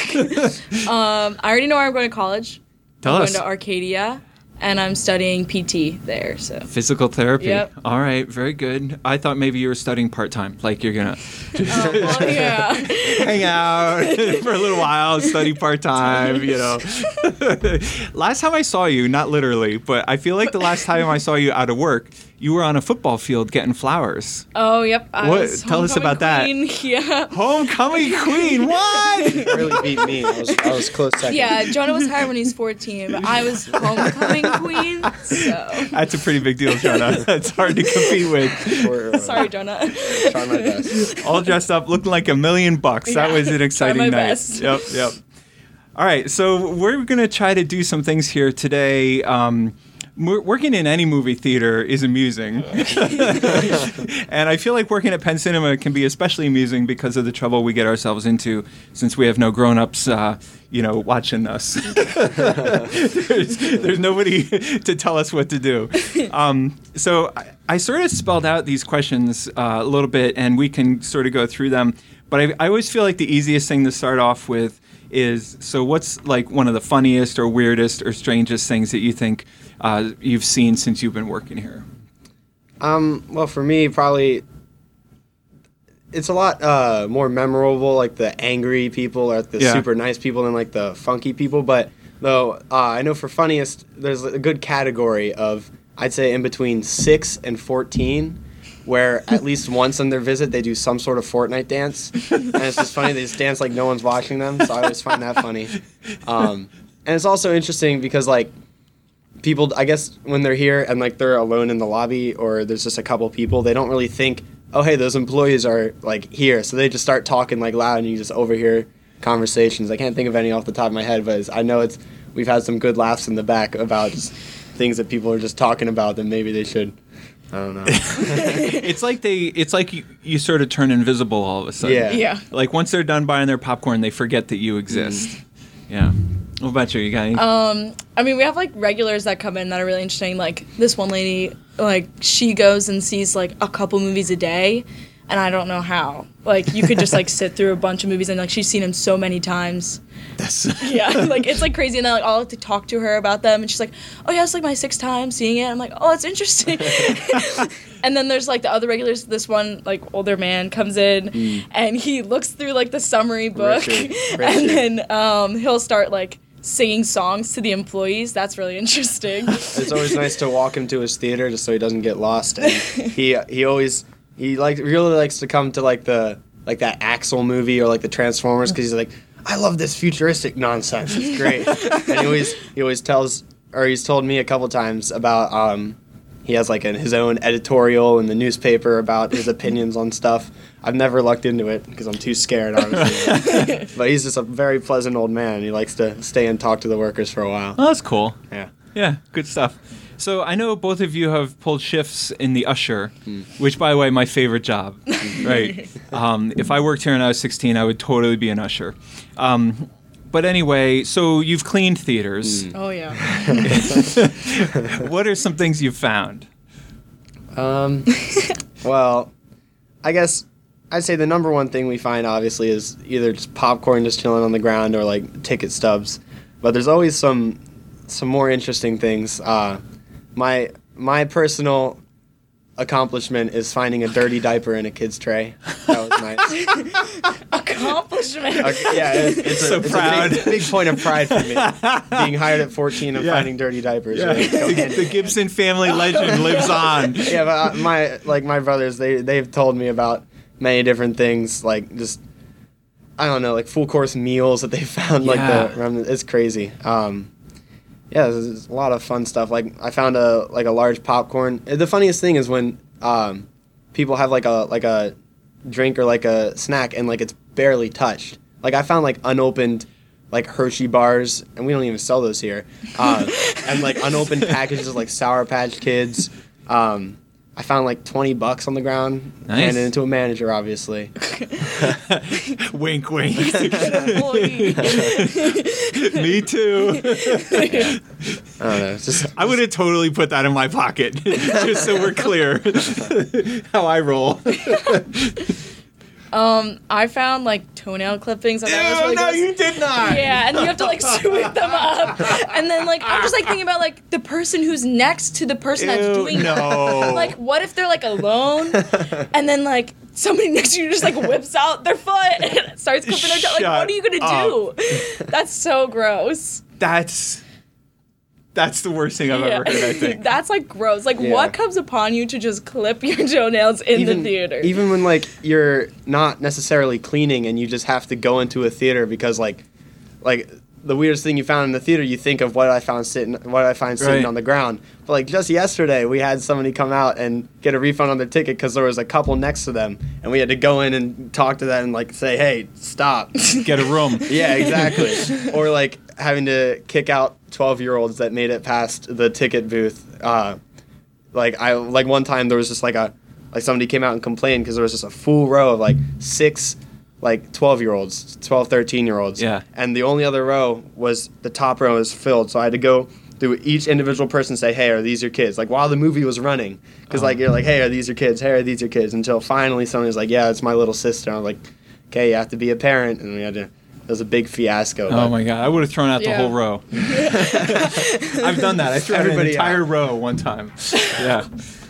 um, I already know where I'm going to college. Tell I'm us. going to Arcadia, and I'm studying P T there. So physical therapy. Yep. All right, very good. I thought maybe you were studying part-time, like you're gonna oh, well, yeah. hang out for a little while, study part-time, you know. Last time I saw you, not literally, but I feel like the last time I saw you out of work, you were on a football field getting flowers. Oh, yep. I what? was Tell us about queen. that. Yeah. Homecoming queen. What? It really beat me. I was, I was close second. Yeah, Jonah was hired when he was fourteen, but I was homecoming queen. So that's a pretty big deal, Jonah. That's hard to compete with. Or, uh, Sorry, Jonah. Try my best. All dressed up, looking like a million bucks. That Yeah, was an exciting try my night. best. Yep, yep. All right, so we're going to try to do some things here today. Um, working in any movie theater is amusing. And I feel like working at Penn Cinema can be especially amusing because of the trouble we get ourselves into since we have no grown-ups, uh, you know, watching us. there's, there's nobody to tell us what to do. Um, so I, I sort of spelled out these questions uh, a little bit, and we can sort of go through them. But I, I always feel like the easiest thing to start off with is, so what's like one of the funniest or weirdest or strangest things that you think uh, you've seen since you've been working here? Um, well, for me, probably it's a lot uh, more memorable, like the angry people or the Yeah. super nice people than like the funky people. But though uh, I know for funniest, there's a good category of, I'd say, in between six and fourteen, where at least once on their visit they do some sort of Fortnite dance, and it's just funny. They just dance like no one's watching them. So I always find that funny. Um, and it's also interesting because like people, I guess, when they're here and like they're alone in the lobby or there's just a couple people, they don't really think, oh hey, those employees are like here. So they just start talking like loud, and you just overhear conversations. I can't think of any off the top of my head, but it's, I know it's we've had some good laughs in the back about just things that people are just talking about that maybe they should. I don't know. It's like they, it's like you, you sort of turn invisible all of a sudden. Yeah. Yeah. Like once they're done buying their popcorn, they forget that you exist. Mm. Yeah. What about you? You got any? Um, I mean, we have like regulars that come in that are really interesting. Like this one lady, like she goes and sees like a couple movies a day, and I don't know how. Like you could just like sit through a bunch of movies, and like she's seen them so many times. That's Yeah, like it's like crazy, and then like I'll have to talk to her about them, and she's like, "Oh yeah, it's like my sixth time seeing it." I'm like, "Oh, that's interesting." And then there's like the other regulars. This one like older man comes in, mm. and he looks through like the summary book, Richard. Richard. and then um, he'll start like singing songs to the employees. That's really interesting. It's always nice to walk him to his theater just so he doesn't get lost. And he he always he like really likes to come to like the like that Axel movie or like the Transformers because he's like, I love this futuristic nonsense. It's great. And he always he always tells or he's told me a couple times about um he has like an, his own editorial in the newspaper about his opinions on stuff. I've never lucked into it because I'm too scared, honestly. But he's just a very pleasant old man. He likes to stay and talk to the workers for a while. Oh, that's cool. Yeah. Yeah, good stuff. So I know both of you have pulled shifts in the usher, mm. which, by the way, my favorite job. Right. Um, if I worked here when I was sixteen, I would totally be an usher. Um, but anyway, so you've cleaned theaters. Mm. Oh yeah. What are some things you've found? Um. Well, I guess I'd say the number one thing we find, obviously, is either just popcorn just chilling on the ground or like ticket stubs. But there's always some some more interesting things. Uh, my my personal accomplishment is finding a dirty diaper in a kid's tray. That was nice. Accomplishment. Okay, yeah, it's, it's, So a, it's proud. a big, big point of pride for me. Being hired at fourteen and Yeah. finding dirty diapers. Yeah. Really go hand in The Gibson family legend lives on. yeah, but uh, my like my brothers, they they've told me about many different things, like just I don't know, like full course meals that they found, like Yeah. the remnant. It's crazy. Um, yeah, there's, there's a lot of fun stuff. Like I found a like a large popcorn. The funniest thing is when um, people have like a like a drink or like a snack and like it's barely touched. Like I found like unopened like Hershey bars, and we don't even sell those here. Uh, and like unopened packages of like Sour Patch Kids. Um, I found like twenty bucks on the ground. Nice. Handed it to a manager, obviously. Wink, wink. Employee. Me too. I don't know. It's just I would have totally put that in my pocket, just so we're clear how I roll. Um, I found like toenail clippings. And that was really no, gross. you did not. Yeah, and you have to like sweep them up, and then like I'm just like thinking about like the person who's next to the person that's Ew, doing no. it. Like, what if they're like alone, and then like somebody next to you just like whips out their foot and starts clipping their toe? Like, Shut what are you gonna do? That's so gross. That's that's the worst thing I've Yeah. ever heard, I think. That's like gross. Like, Yeah. what comes upon you to just clip your toenails in even, the theater? Even when like you're not necessarily cleaning and you just have to go into a theater because like like the weirdest thing you found in the theater, you think of what I found sitting what I find sitting Right. on the ground. But like just yesterday, we had somebody come out and get a refund on their ticket because there was a couple next to them, and we had to go in and talk to them and like say, "Hey, stop." Get a room. Yeah, exactly. Or like having to kick out twelve-year-olds that made it past the ticket booth. Uh, like I like one time there was just like a like somebody came out and complained because there was just a full row of like six like twelve-year-olds, twelve, thirteen-year-olds. Yeah. And the only other row was the top row is filled, so I had to go through each individual person and say, "Hey, are these your kids?" Like while the movie was running, because like you're like, "Hey, are these your kids? Hey, are these your kids?" Until finally somebody was like, "Yeah, it's my little sister." I was like, "Okay, you have to be a parent," and we had to. It was a big fiasco. Oh my god, I would have thrown out Yeah. the whole row. I've done that. I threw out an Everybody entire out. row one time. Yeah.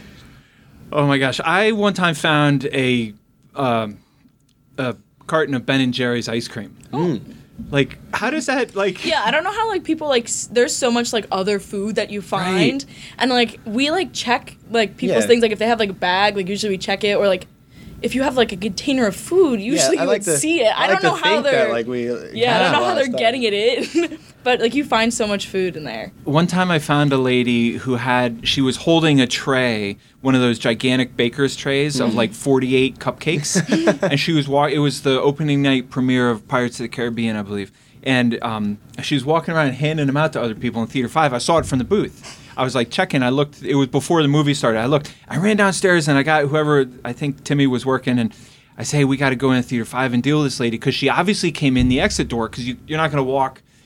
Oh my gosh, I one time found a um, a carton of Ben and Jerry's ice cream. Like, how does that like? Yeah, I don't know how like people like s- there's so much like other food that you find, and like we like check like people's Yeah. things, like if they have like a bag, like usually we check it, or like if you have like a container of food, usually I you like would to- see it. I, like don't know to how think they're that, like we. yeah, I don't know how they're stuff. getting it in, but like you find so much food in there. One time I found a lady who had, she was holding a tray, one of those gigantic baker's trays of like forty-eight cupcakes. And she was walking, it was the opening night premiere of Pirates of the Caribbean, I believe. And um, she was walking around and handing them out to other people in Theater five. I saw it from the booth. I was like checking, I looked, it was before the movie started. I looked, I ran downstairs and I got whoever, I think Timmy was working, and I say, hey, we got to go into Theater five and deal with this lady, because she obviously came in the exit door, because you, you're not going to walk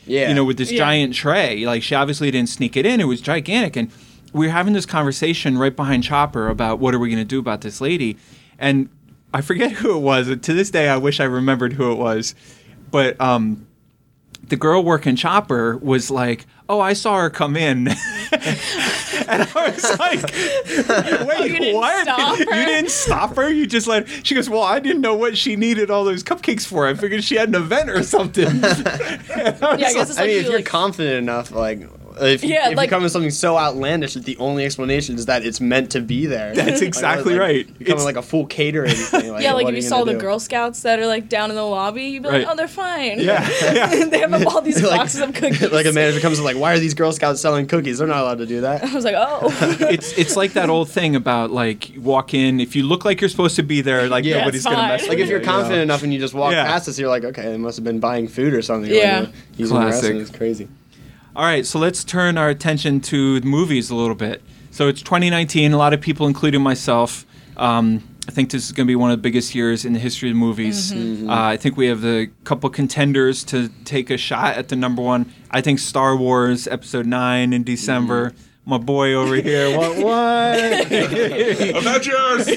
Yeah. you know, with this Yeah. giant tray. Like, she obviously didn't sneak it in. It was gigantic. And we were having this conversation right behind Chopper about what are we going to do about this lady. And I forget who it was. To this day, I wish I remembered who it was. But um, the girl working Chopper was like, oh, I saw her come in. And I was like, wait, you didn't what? stop her? You didn't stop her? You just let She goes, well, I didn't know what she needed all those cupcakes for. I figured she had an event or something. And I was Yeah, I like- guess it's I like mean, you, if you're like- confident enough, like, if, you, Yeah, if like- you come with something so outlandish that the only explanation is that it's meant to be there. That's Like, exactly like, right. You come It's- with like a full catering thing. Like, Yeah, like what if are you gonna saw the do? Girl Scouts that are like down in the lobby, you'd be Right. like, oh, they're fine. Yeah, yeah. They have all these Like- boxes of cookies. like a manager comes and like, why are these Girl Scouts selling cookies? They're not allowed to do that. I was like, oh. It's it's like that old thing about, like, you walk in, if you look like you're supposed to be there, like, Yeah, nobody's it's going to fine. mess Like, with Like if you're you, you know? confident enough and you just walk Yeah. past us, you're like, okay, they must have been buying food or something. Yeah. Like, uh, using the Classic. restroom. It's crazy. All right, so let's turn our attention to the movies a little bit. So it's twenty nineteen. A lot of people, including myself, um, I think this is going to be one of the biggest years in the history of movies. Mm-hmm. Uh, I think we have the couple contenders to take a shot at the number one. I think Star Wars Episode nine in December. Mm-hmm. My boy over here, what, what? Avengers!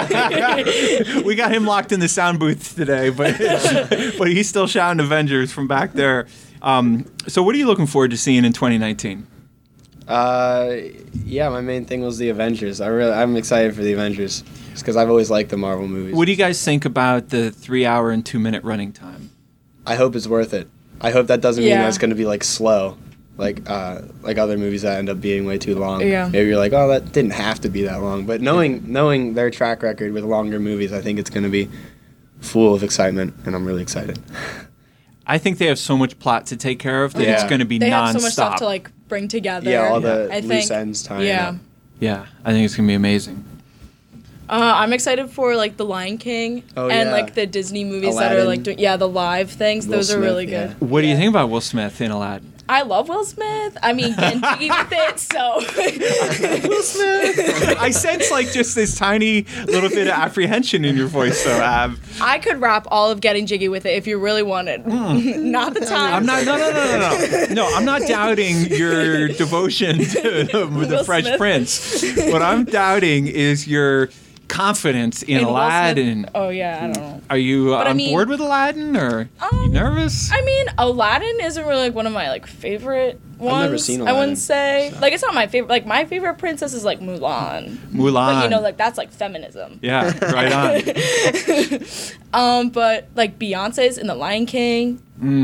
We got him locked in the sound booth today, but but he's still shouting Avengers from back there. Um, so what are you looking forward to seeing in twenty nineteen? Uh, yeah, my main thing was the Avengers. I really, I'm excited for the Avengers, just because I've always liked the Marvel movies. What do you guys think about the three hour and two minute running time? I hope it's worth it. I hope that doesn't mean Yeah. that it's going to be like slow, like uh, like other movies that end up being way too long. Yeah. Maybe you're like, oh, that didn't have to be that long. But knowing knowing their track record with longer movies, I think it's going to be full of excitement, and I'm really excited. I think they have so much plot to take care of that it's Yeah. going to be They nonstop. have so much stuff to like bring together. Yeah, all the I loose think, ends tying Yeah. up. Yeah, I think it's going to be amazing. Uh, I'm excited for like the Lion King Oh, and yeah. like the Disney movies that are Aladdin. like doing, yeah, the live things. Will Those are Smith, really yeah. good. What do you Yeah. think about Will Smith in Aladdin? I love Will Smith. I mean, getting jiggy with it. So Will Smith. I sense like just this tiny little bit of apprehension in your voice, though, Ab. I could rap all of Getting Jiggy with It if you really wanted. Not the time. I'm not. No, no, no, no, no. No, I'm not doubting your devotion to the Will Fresh Smith. Prince. What I'm doubting is your confidence in, In Will Smith. Aladdin. Oh yeah, I don't know. Are you uh, But I on mean- board with Aladdin, or you Um, nervous? I mean, Aladdin isn't really like one of my like favorite ones. never seen I Aladdin, wouldn't say like it's not my favorite. Like my favorite princess is like Mulan. Mulan. But you know, like that's like feminism. yeah, right on. Um, but like Beyonce's in The Lion King.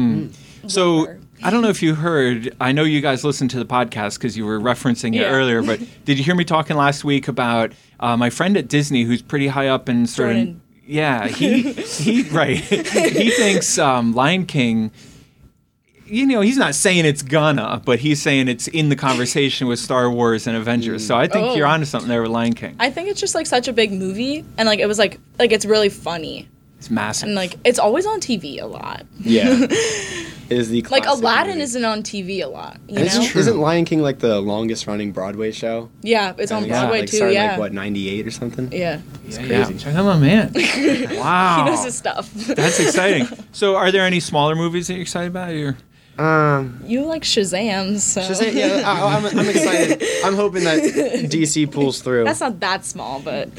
So her. I don't know if you heard. I know you guys listened to the podcast because you were referencing it Yeah. earlier. But did you hear me talking last week about uh, my friend at Disney, who's pretty high up in certain? Jordan. Yeah, he he right. He thinks um, Lion King. You know, he's not saying it's gonna, but he's saying it's in the conversation with Star Wars and Avengers. So I think Oh. you're onto something there with Lion King. I think it's just like such a big movie, and like it was like like it's really funny, It's massive. and like it's always on T V a lot. Yeah. Is the Like classic Aladdin movie. isn't on T V a lot. You And know? isn't, isn't Lion King like the longest running Broadway show? Yeah, it's on I think it's, Broadway like, too. started, Yeah. like what ninety-eight or something. Yeah. yeah, yeah. crazy. Check out my man. Wow, He knows his stuff. that's exciting. So, are there any smaller movies that you're excited about? Or? Um, You like Shazam, so Shazam, yeah, I, I'm, I'm excited. I'm hoping that D C pulls through. that's not that small, but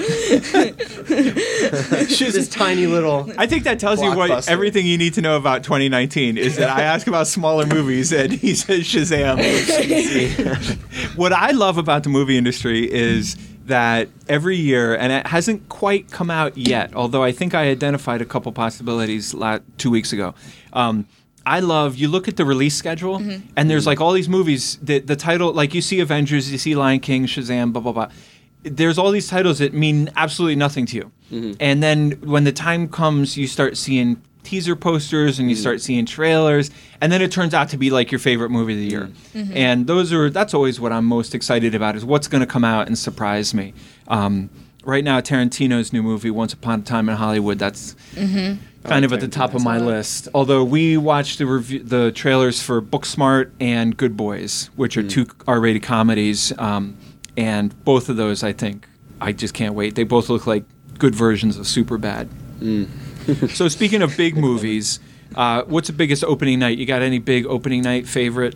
this tiny little. I think that tells you what Blockbuster. everything you need to know about twenty nineteen is that I ask about smaller movies and he says Shazam. What I love about the movie industry is that every year, and it hasn't quite come out yet, although I think I identified a couple possibilities la- two weeks ago. Um, I love, you look at the release schedule, and there's like all these movies that the title, like you see Avengers, you see Lion King, Shazam, blah, blah, blah. There's all these titles that mean absolutely nothing to you. And then when the time comes, you start seeing teaser posters and you start seeing trailers, and then it turns out to be like your favorite movie of the year. And those are, that's always what I'm most excited about, is what's going to come out and surprise me. Um, right now, Tarantino's new movie, Once Upon a Time in Hollywood, that's kind of at the top of my list. Although we watched the review, the trailers for Booksmart and Good Boys, which are two R-rated comedies, um, and both of those, I think, I just can't wait. They both look like good versions of Superbad. So speaking of big movies, Uh, what's the biggest opening night? You got any big opening night favorite?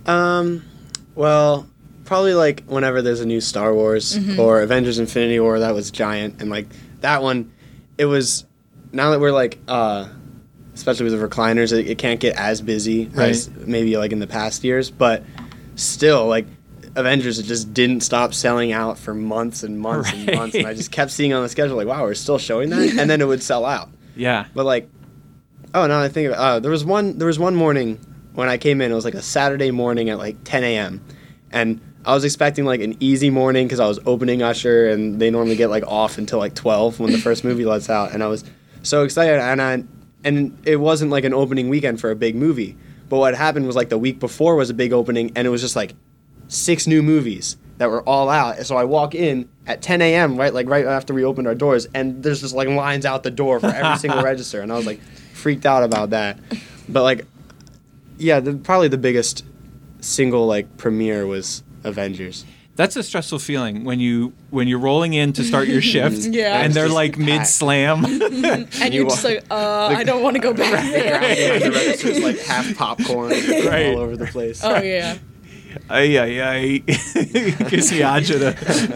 Um, well, probably like whenever there's a new Star Wars or Avengers Infinity War, that was giant. And like that one, it was, now that we're like, uh, especially with the recliners, it, it can't get as busy Right. as maybe like in the past years. But still, like Avengers, it just didn't stop selling out for months and months Right. and months. And I just kept seeing on the schedule, like, wow, we're still showing that? And then it would sell out. Yeah. But like, oh, now I think of it, uh, there was one. There was one morning when I came in. It was like a Saturday morning at like ten a.m. and I was expecting like an easy morning because I was opening Usher, and they normally get like off until like twelve when the first movie lets out. And I was so excited, and I and it wasn't like an opening weekend for a big movie. But what happened was like the week before was a big opening, and it was just like six new movies that were all out. So I walk in at ten a.m. right like right after we opened our doors, and there's just like lines out the door for every single register, and I was like freaked out about that. But like, yeah, the, probably the biggest single like premiere was Avengers. That's a stressful feeling when you when you're rolling in to start your shift, Yeah. and they're Just like packed. mid slam. And you're just like, uh, I don't want to go back there. The registers like half popcorn Right. all over the place. Oh yeah, Ay ay ay, que se agita.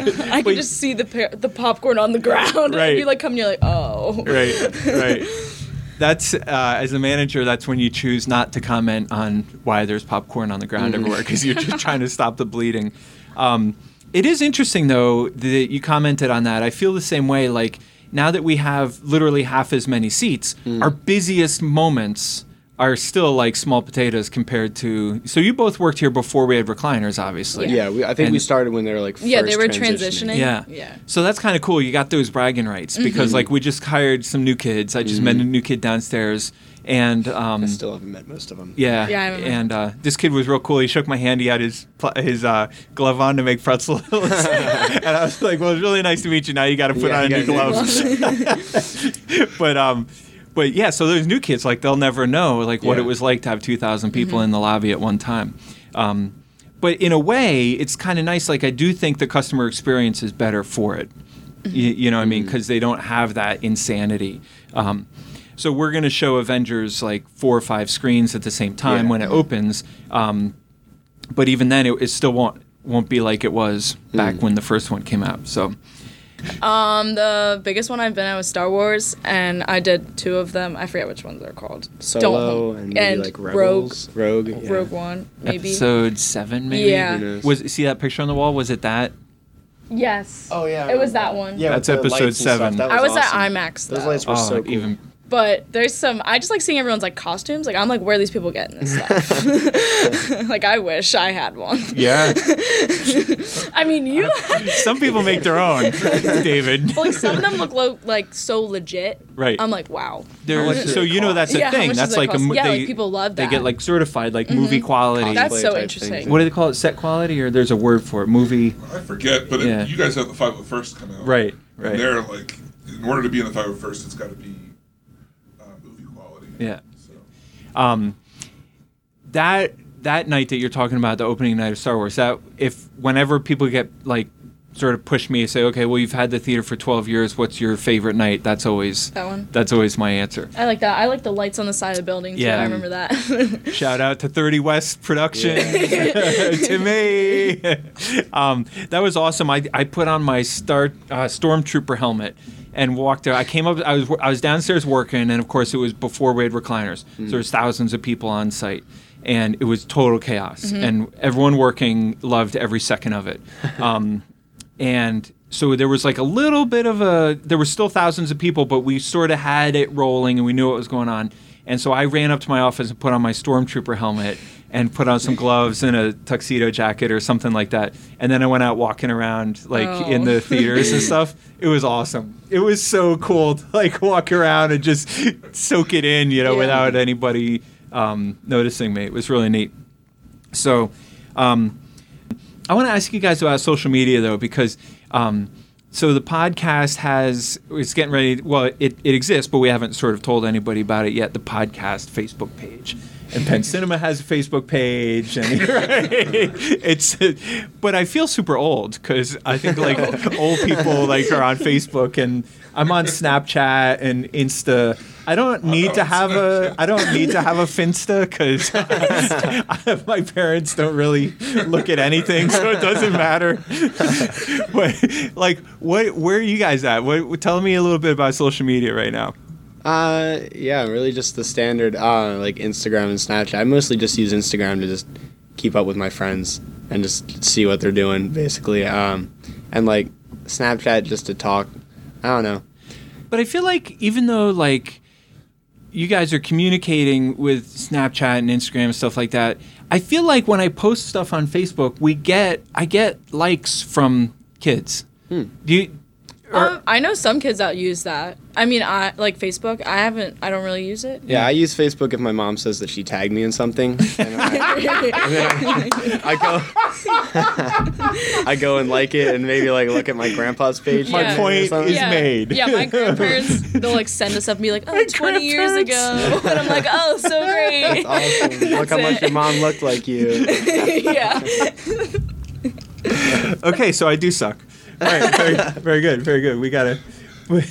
I can just see the par- the popcorn on the ground. Right. And you like come, and you're like, oh. Right, right. That's uh, as a manager. That's when you choose not to comment on why there's popcorn on the ground everywhere, because you're just trying to stop the bleeding. Um, it is interesting though that you commented on that. I feel the same way. Like now that we have literally half as many seats, our busiest moments are still like small potatoes compared to. So you both worked here before we had recliners, obviously. Yeah, we, I think And- we started when they were like first Yeah, they were transitioning. transitioning. Yeah. Yeah. So that's kind of cool. You got those bragging rights because like we just hired some new kids. I just met a new kid downstairs, and um, I still haven't met most of them. yeah, Yeah, I remember. and uh, this kid was real cool. He shook my hand. He had his pl- his uh, glove on to make pretzels, and I was like, "Well, it's really nice to meet you. Now you got to put Yeah, on you a new gotta glove." but um, but yeah, so those new kids, like they'll never know like what Yeah. it was like to have two thousand people in the lobby at one time. Um, but in a way, it's kind of nice. Like I do think the customer experience is better for it. You, you know what I mean? Because they don't have that insanity. Um, so we're going to show Avengers like four or five screens at the same time Yeah. when it opens. Um, but even then, it, it still won't won't be like it was back when the first one came out. So Um, the biggest one I've been at was Star Wars, and I did two of them. I forget which ones they're called. Solo Don't- and maybe and like Rogue. Rebels. Rogue. yeah. Rogue One, maybe. episode seven, maybe. Yeah. Who knows? Was see that picture on the wall? Was it that? Yes. Oh yeah. I It was remember that one. Yeah, That's with the episode lights and stuff. seven. That I was awesome. at IMAX though. Those lights were Oh, so cool. even But there's some. I just like seeing everyone's like costumes. Like I'm like, where are these people getting this stuff? Like I wish I had one. yeah. I mean, you. Some people make their own, David. Like some of them look lo- like so legit. Right. I'm like, wow. They're, much does so it you know cost? that's a Yeah, how thing. much That's does it like a cost? mo- Yeah, they, like, people love They that. get like certified like movie quality. That's Cosplay so type interesting. things. What do they call it? Set quality, or there's a word for it? Movie. I forget, but Yeah. it, you guys have the five oh first come out. Right. And Right. they're like, in order to be in the five oh first, it's got to be uh, movie quality. Yeah. So. Um, that that night that you're talking about, the opening night of Star Wars. That if whenever people get like sort of push me and say, okay, well you've had the theater for twelve years. What's your favorite night? That's always That one. That's always my answer. I like that. I like the lights on the side of the building too. Yeah. I remember that. Shout out to thirty West Productions, to me. um, that was awesome. I, I put on my Star uh, Stormtrooper helmet and walked out. I came up. I was I was downstairs working, and of course it was before we had recliners. So there was thousands of people on site, and it was total chaos. And everyone working loved every second of it. Um, and so there was like a little bit of a. There were still thousands of people, but we sort of had it rolling, and we knew what was going on. And so I ran up to my office and put on my Stormtrooper helmet and put on some gloves and a tuxedo jacket or something like that. And then I went out walking around like Oh. in the theaters and stuff. It was awesome. It was so cool to like walk around and just soak it in, you know, Yeah. without anybody um, noticing me. It was really neat. So um, I want to ask you guys about social media though, because um, so the podcast has, it's getting ready, well, it, it exists, but we haven't sort of told anybody about it yet, the podcast Facebook page. and Penn Cinema has a Facebook page, and right? it's. But I feel super old because I think like old people like are on Facebook, and I'm on Snapchat and Insta. I don't need to have a I don't need to have a Finsta because my parents don't really look at anything, so it doesn't matter. But, like, what? Where are you guys at? What, tell me a little bit about social media right now. Uh, yeah, really just the standard, uh, like Instagram and Snapchat. I mostly just use Instagram to just keep up with my friends and just see what they're doing, basically. Um, and like Snapchat just to talk. I don't know. But I feel like even though like you guys are communicating with Snapchat and Instagram and stuff like that, I feel like when I post stuff on Facebook, we get I get likes from kids. Hmm. Do you? Or, Um, I know some kids that use that. I mean, I like Facebook. I haven't. I don't really use it. Yeah, I use Facebook if my mom says that she tagged me in something. And I, and then I, I go, I go and like it, and maybe like look at my grandpa's page. My Yeah. point or something. is yeah. made. Yeah, my grandparents, they'll like send us stuff and be like, oh, twenty years ago. And I'm like, oh, so great. That's awesome. Look how much your mom looked like you. Yeah. Okay, so I do suck. All right, very, very good, very good. We gotta, we,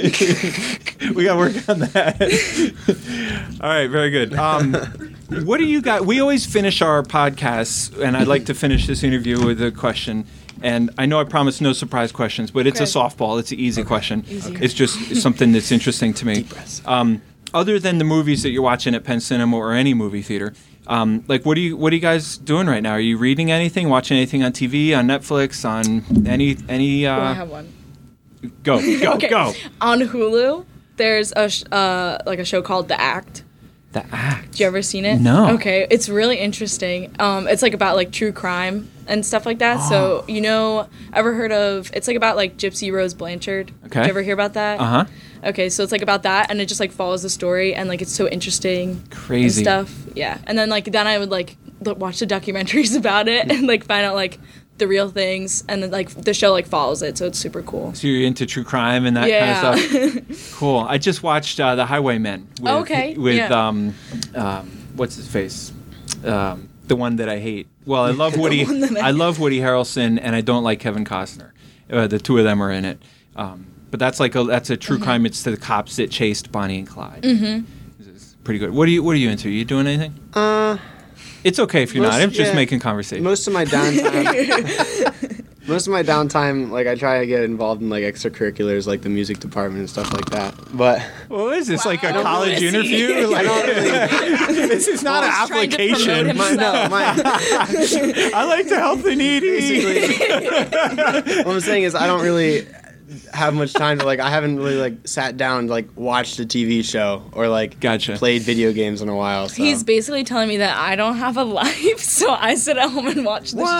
we gotta work on that. All right, very good. Um, what do you got? We always finish our podcasts, and I'd like to finish this interview with a question. And I know I promised no surprise questions, but it's Okay. a softball. It's an easy question. Easy. It's just something that's interesting to me. Um, other than the movies that you're watching at Penn Cinema or any movie theater, um, like what are you what are you guys doing right now? Are you reading anything, watching anything on T V, on Netflix, on any any? Uh, Oh, I have one. go go Okay. go. On Hulu, there's a sh- uh, like a show called The Act. The Act. Did you ever seen it? No. Okay, it's really interesting. Um, it's like about like true crime and stuff like that. So you know, ever heard of? It's like about like Gypsy Rose Blanchard. Okay. Did you ever hear about that? Uh huh. Okay, so it's like about that, and it just like follows the story, and like it's so interesting. Crazy. And stuff. Yeah, and then like then I would like look, watch the documentaries about it and like find out like the real things, and then like the show like follows it, so it's super cool. So you're into true crime and that Yeah. kind of stuff. Cool. I just watched uh, The Highwaymen. With, Okay, With yeah. um, um, what's his face? Um, the one that I hate. Well, I love Woody. one that I I love Woody Harrelson, and I don't like Kevin Costner. Uh, the two of them are in it. Um, but that's like a that's a true Mm-hmm. crime. It's the cops that chased Bonnie and Clyde. Mm-hmm. It's pretty good. What are you What are you into? Are you doing anything? Uh, It's okay if you're Most- not. I'm just yeah. making conversation. most of my downtime. Most of my downtime, like I try to get involved in like extracurriculars, like the music department and stuff like that. But What is this? Like a Wow. college Messy. interview? Like, this is not Well, an he's trying to promote application. himself. my, no, my, I like to help the needy. basically, what I'm saying is I don't really have much time to like. I haven't really like sat down and like watched a T V show or like Gotcha. played video games in a while. So. He's basically telling me that I don't have a life, so I sit at home and watch the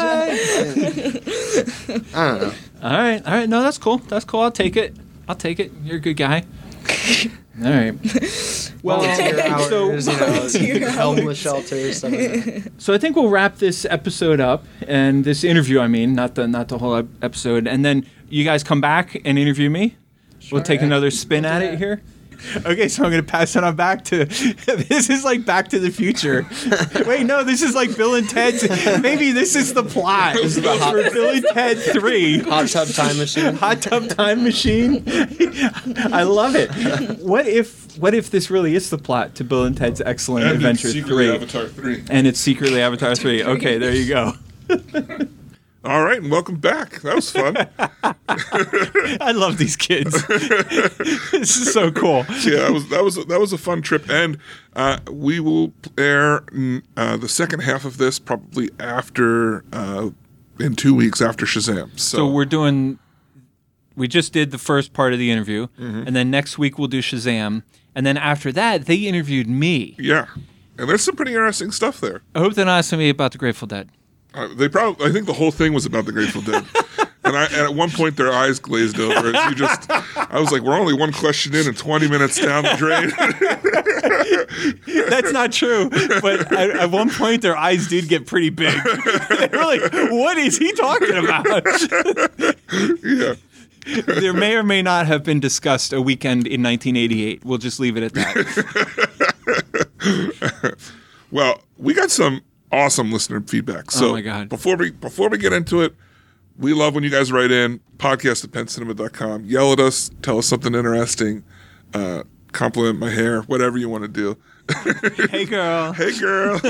show. I don't know. All right, all right. No, that's cool. That's cool. I'll take it. I'll take it. You're a good guy. All right. Well, Volunteer hours, so, you know, homeless shelters, stuff like that. so I think we'll wrap this episode up and this interview. I mean, not the not the whole ep- episode, and then you guys come back and interview me. We'll take another spin at it here. Okay, so I'm going to pass it on back to. This is like Back to the Future. Wait, no, this is like Bill and Ted's. Maybe this is the plot This is the hot- for Bill and Ted three. Hot tub time machine. Hot tub time machine. I love it. What if what if this really is the plot to Bill and Ted's Excellent And it's Adventure secretly three? Avatar three. And it's secretly Avatar three. Okay, there you go. All right, and welcome back. That was fun. I love these kids. This is so cool. Yeah, that was that was that was a fun trip, and uh, we will air mm, uh, the second half of this probably after uh, in two weeks after Shazam. So, So we're doing. We just did the first part of the interview, Mm-hmm. and then next week we'll do Shazam, and then after that they interviewed me. yeah, and there's some pretty interesting stuff there. I hope they're not asking me about the Grateful Dead. Uh, they probably I think the whole thing was about the Grateful Dead. And, I, and at one point, their eyes glazed over. As you just, I was like, "We're only one question in, and twenty minutes down the drain." That's not true. But at, at one point, their eyes did get pretty big. They were like, "What is he talking about?" Yeah. There may or may not have been discussed a weekend in nineteen eighty-eight. We'll just leave it at that. Well, we got some awesome listener feedback. So Oh, my God. before we before we get into it, we love when you guys write in, podcast at penn cinema dot com. Yell at us, tell us something interesting, uh, compliment my hair, whatever you want to do. Hey, girl. Hey, girl.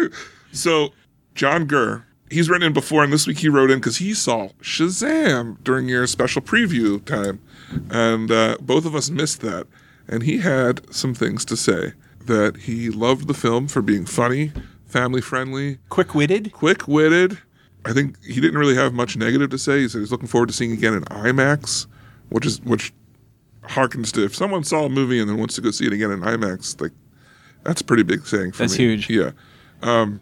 So, John Gurr, he's written in before, and this week he wrote in because he saw Shazam during your special preview time. And uh, both of us missed that. And he had some things to say, that he loved the film for being funny, family-friendly, Quick-witted. quick-witted. I think he didn't really have much negative to say. He said he's looking forward to seeing it again in IMAX, which is which harkens to if someone saw a movie and then wants to go see it again in IMAX, like, that's a pretty big thing for That's me. huge. Yeah. Um,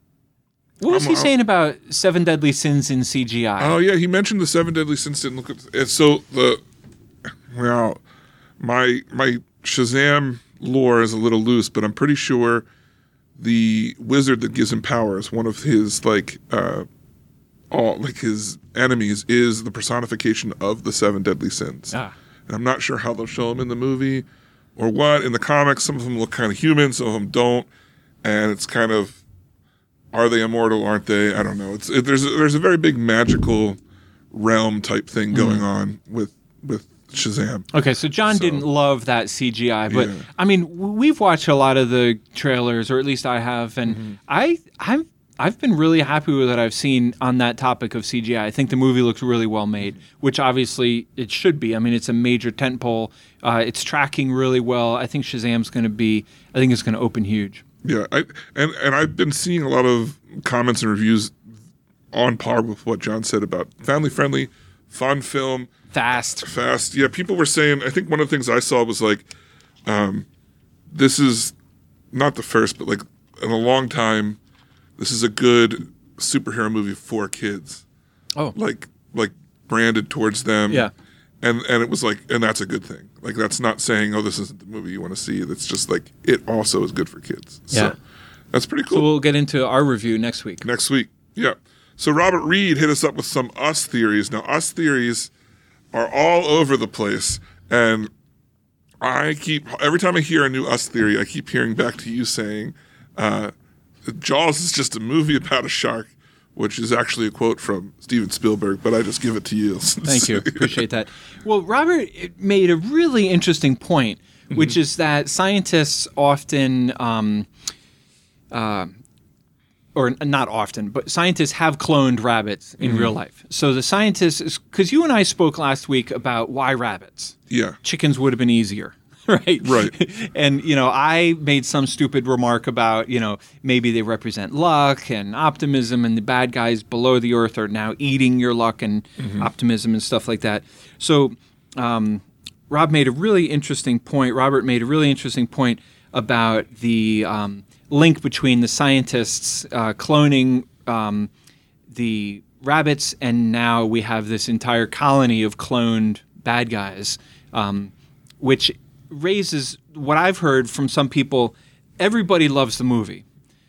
What was I'm- he I'm- saying about Seven Deadly Sins in C G I? Oh yeah, he mentioned the seven deadly sins. Didn't look at it. So the well, my my Shazam lore is a little loose, but I'm pretty sure the wizard that gives him powers, one of his like uh, all like his enemies, is the personification of the seven deadly sins. Ah. And I'm not sure how they'll show him in the movie or what. In the comics, some of them look kind of human, some of them don't, and it's kind of, are they immortal? Aren't they? I don't know. It's it, there's a, there's a very big magical realm type thing going on with with Shazam. Okay, so John So- didn't love that C G I, but Yeah. I mean, w- we've watched a lot of the trailers, or at least I have, and Mm-hmm. I I'm I've been really happy with what I've seen on that topic of C G I. I think the movie looks really well made, which obviously it should be. I mean, it's a major tentpole. Uh, it's tracking really well. I think Shazam's going to be. I think it's going to open huge. Yeah, I, and and I've been seeing a lot of comments and reviews on par with what John said about family friendly, fun film. Fast. Fast. Yeah, people were saying, I think one of the things I saw was like, um, this is not the first, but like in a long time, this is a good superhero movie for kids. Oh. Like, like branded towards them. Yeah. And, and it was like, and that's a good thing. Like, that's not saying, oh, this isn't the movie you want to see. That's just like, it also is good for kids. Yeah. So that's pretty cool. So we'll get into our review next week. Next week. Yeah. So Robert Reed hit us up with some Us theories. Now, Us theories are all over the place. And I keep, every time I hear a new Us theory, I keep hearing back to you saying, uh, Jaws is just a movie about a shark, which is actually a quote from Steven Spielberg, but I just give it to you. Thank you. Appreciate that. Well, Robert made a really interesting point, which is that scientists often, um, uh, or not often, but scientists have cloned rabbits in real life. So the scientists, because you and I spoke last week about why rabbits. Yeah. Chickens would have been easier. Right. Right. And, you know, I made some stupid remark about, you know, maybe they represent luck and optimism, and the bad guys below the earth are now eating your luck and optimism and stuff like that. So um, Rob made a really interesting point. Robert made a really interesting point about the um, link between the scientists uh, cloning um, the rabbits, and now we have this entire colony of cloned bad guys, um, which raises what I've heard from some people. Everybody loves the movie,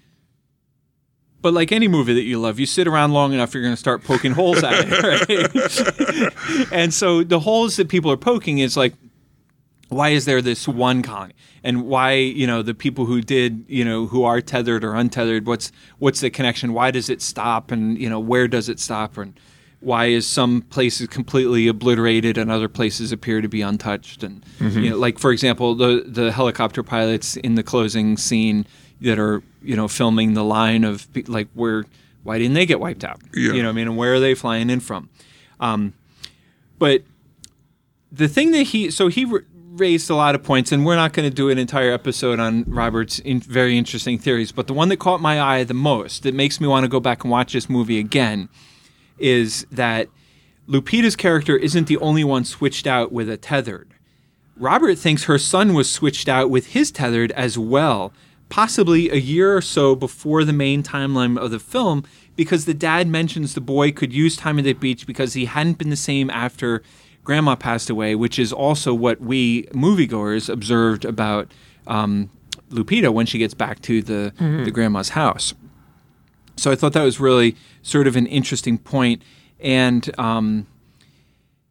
but like any movie that you love, you sit around long enough, you're going to start poking holes at it, right? And so the holes that people are poking is like, why is there this one colony, and why, you know, the people who did, you know, who are tethered or untethered, what's what's the connection? Why does it stop, and you know, where does it stop, and why is some places completely obliterated and other places appear to be untouched? And you know, like for example, the the helicopter pilots in the closing scene that are, you know, filming the line of like, where, why didn't they get wiped out? Yeah. You know what I mean? And where are they flying in from? Um, but the thing that he, so he r- raised a lot of points, and we're not going to do an entire episode on Robert's in, very interesting theories, but the one that caught my eye the most, that makes me want to go back and watch this movie again, is that Lupita's character isn't the only one switched out with a tethered. Robert thinks her son was switched out with his tethered as well, possibly a year or so before the main timeline of the film, because the dad mentions the boy could use time at the beach because he hadn't been the same after Grandma passed away, which is also what we moviegoers observed about um, Lupita when she gets back to the, the grandma's house. So I thought that was really sort of an interesting point. And um,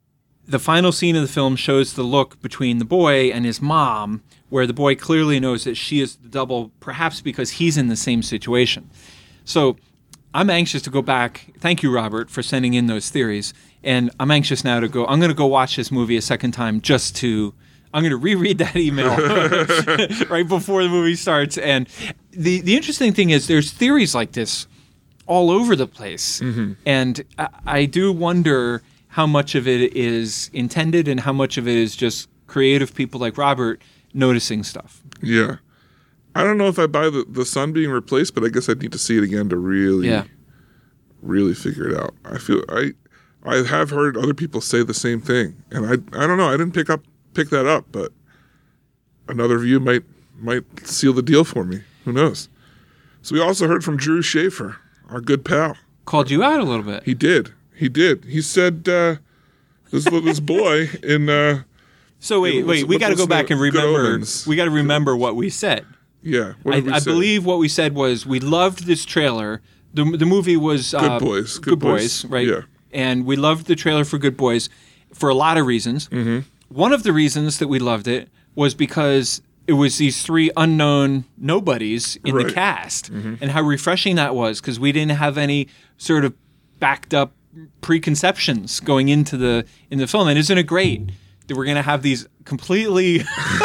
the final scene of the film shows the look between the boy and his mom, where the boy clearly knows that she is the double, perhaps because he's in the same situation. So I'm anxious to go back. Thank you, Robert, for sending in those theories. And I'm anxious now to go. I'm going to go watch this movie a second time just to. I'm going to reread that email right before the movie starts. And the the interesting thing is, there's theories like this all over the place, Mm-hmm. and I, I do wonder how much of it is intended and how much of it is just creative people like Robert noticing stuff. Yeah. I don't know if I buy the, the son being replaced, but I guess I'd need to see it again to really, Yeah. really figure it out. I feel I, I have heard other people say the same thing, and I, I don't know. I didn't pick up pick that up, but another view might might seal the deal for me. Who knows? So we also heard from Drew Schaefer, our good pal. Called you out a little bit. He did. He did. He said uh, this this boy in. Uh, So wait, Yeah, wait, let's- we got to let's go back listen and to Good remember. Omens. We got to remember what we said. yeah. What I, did we I say? believe what we said was we loved this trailer. the The movie was uh, Good Boys. Good, Good Boys, Boys. right? Yeah. And we loved the trailer for Good Boys for a lot of reasons. Mm-hmm. One of the reasons that we loved it was because it was these three unknown nobodies in the Right. cast, and how refreshing that was, because we didn't have any sort of backed up preconceptions going into the in the film. And isn't it great that we're going to have these completely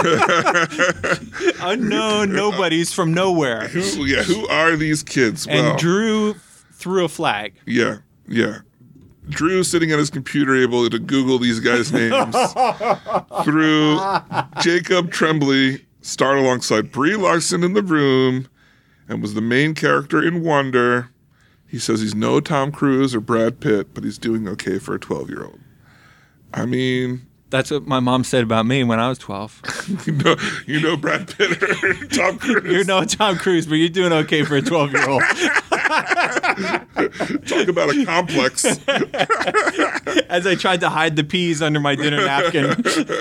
unknown nobodies from nowhere? Who, yeah. Who are these kids? And Well, Drew threw a flag. yeah. Yeah. Drew sitting at his computer, able to Google these guys' names through Jacob Tremblay, starred alongside Brie Larson in The Room, and was the main character in Wonder. He says he's no Tom Cruise or Brad Pitt, but he's doing okay for a twelve-year-old. I mean, That's what my mom said about me when I was twelve. you know, you know Brad Pitt or Tom Cruise. You're no Tom Cruise, but you're doing okay for a twelve-year-old. Talk about a complex. As I tried to hide the peas under my dinner napkin.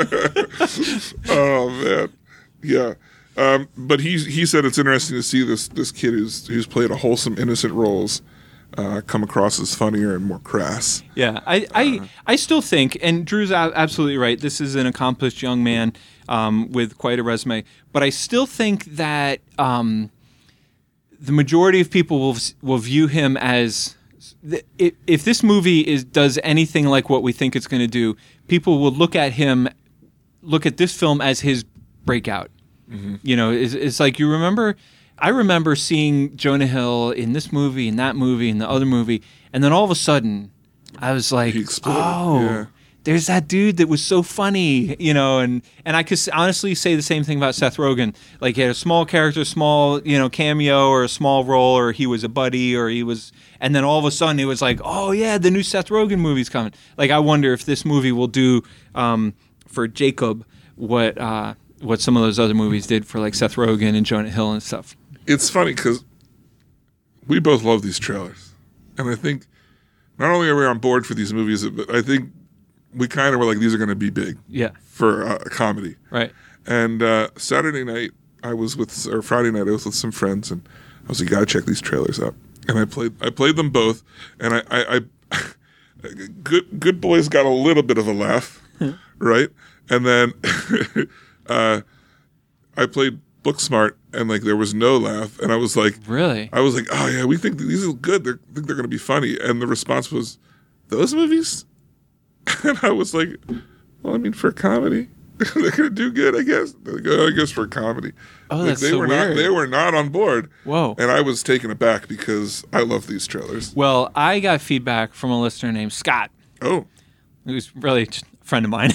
Oh man, yeah. Um, but he he said it's interesting to see this this kid who's who's played a wholesome, innocent roles uh, come across as funnier and more crass. Yeah, I, I, I still think, and Drew's a- absolutely right, this is an accomplished young man um, with quite a resume, but I still think that um, the majority of people will will view him as, if, if this movie is does anything like what we think it's going to do, people will look at him, look at this film as his breakout. Mm-hmm. You know, it's, it's like, you remember... I remember seeing Jonah Hill in this movie, in that movie, in the other movie, and then all of a sudden, I was like, He exploded, "Oh, yeah. there's that dude that was so funny," you know. And and I could s- honestly say the same thing about Seth Rogen. Like, he had a small character, small, you know, cameo or a small role, or he was a buddy, or he was, and then all of a sudden it was like, "Oh yeah, the new Seth Rogen movie's coming." Like, I wonder if this movie will do um, for Jacob what uh, what some of those other movies did for like Seth Rogen and Jonah Hill and stuff. It's funny because we both love these trailers, and I think not only are we on board for these movies, but I think we kind of were like, these are going to be big Yeah. for uh, a comedy. Right. And uh, Saturday night, I was with, or Friday night, I was with some friends, and I was like, "Gotta check these trailers out." And I played, I played them both, and I, I, I good, good boys got a little bit of a laugh, right? And then uh, I played Booksmart, and like there was no laugh, and I was like, Really? I was like, "Oh yeah, we think that these are good. They're, I think they're going to be funny." And the response was, "Those movies?" And I was like, "Well, I mean, for a comedy, they're going to do good, I guess." They're like, "Oh, I guess for a comedy." Oh, Like, that's they so were weird. not. They were not on board. Whoa. And I was taken aback because I love these trailers. Well, I got feedback from a listener named Scott, Oh, who's really just a friend of mine.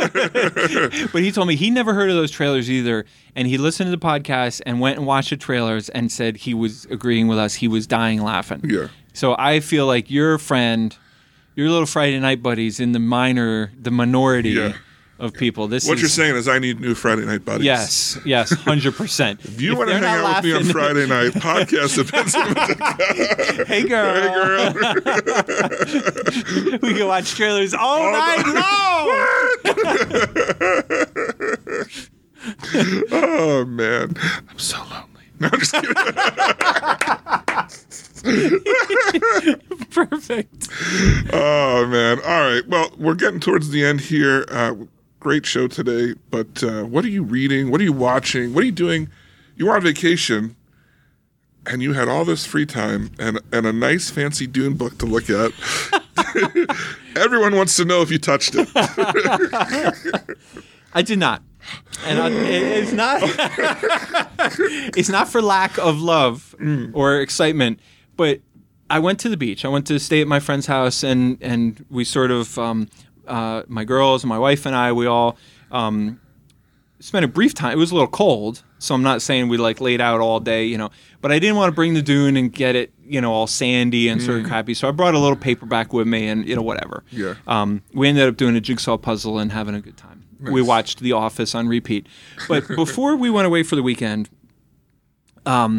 But he told me he never heard of those trailers either, and he listened to the podcast and went and watched the trailers and said he was agreeing with us. He was dying laughing. yeah. So I feel like your friend, your little Friday night buddies in the minor, the minority Yeah. of people. This What is, you're saying is I need new Friday night buddies. Yes, yes, one hundred percent. If you want to hang out with me on Friday night, podcast events. Hey, girl. Hey, girl. We can watch trailers all night long. Oh, man. I'm so lonely. No, I'm just kidding. Perfect. Oh, man. All right. Well, we're getting towards the end here. Uh, great show today. But uh, what are you reading? What are you watching? What are you doing? You were on vacation, and you had all this free time and, and a nice, fancy Dune book to look at. Everyone wants to know if you touched it. I did not. And I, it, it's not it's not for lack of love or excitement, but I went to the beach. I went to stay at my friend's house, and, and we sort of, um, uh, my girls, my wife and I, we all um, spent a brief time. It was a little cold, so I'm not saying we like laid out all day, you know, but I didn't want to bring the dune and get it, you know, all sandy and sort of crappy. So I brought a little paperback with me and, you know, whatever. Yeah. Um, we ended up doing a jigsaw puzzle and having a good time. Nice. We watched The Office on repeat. But before we went away for the weekend, um,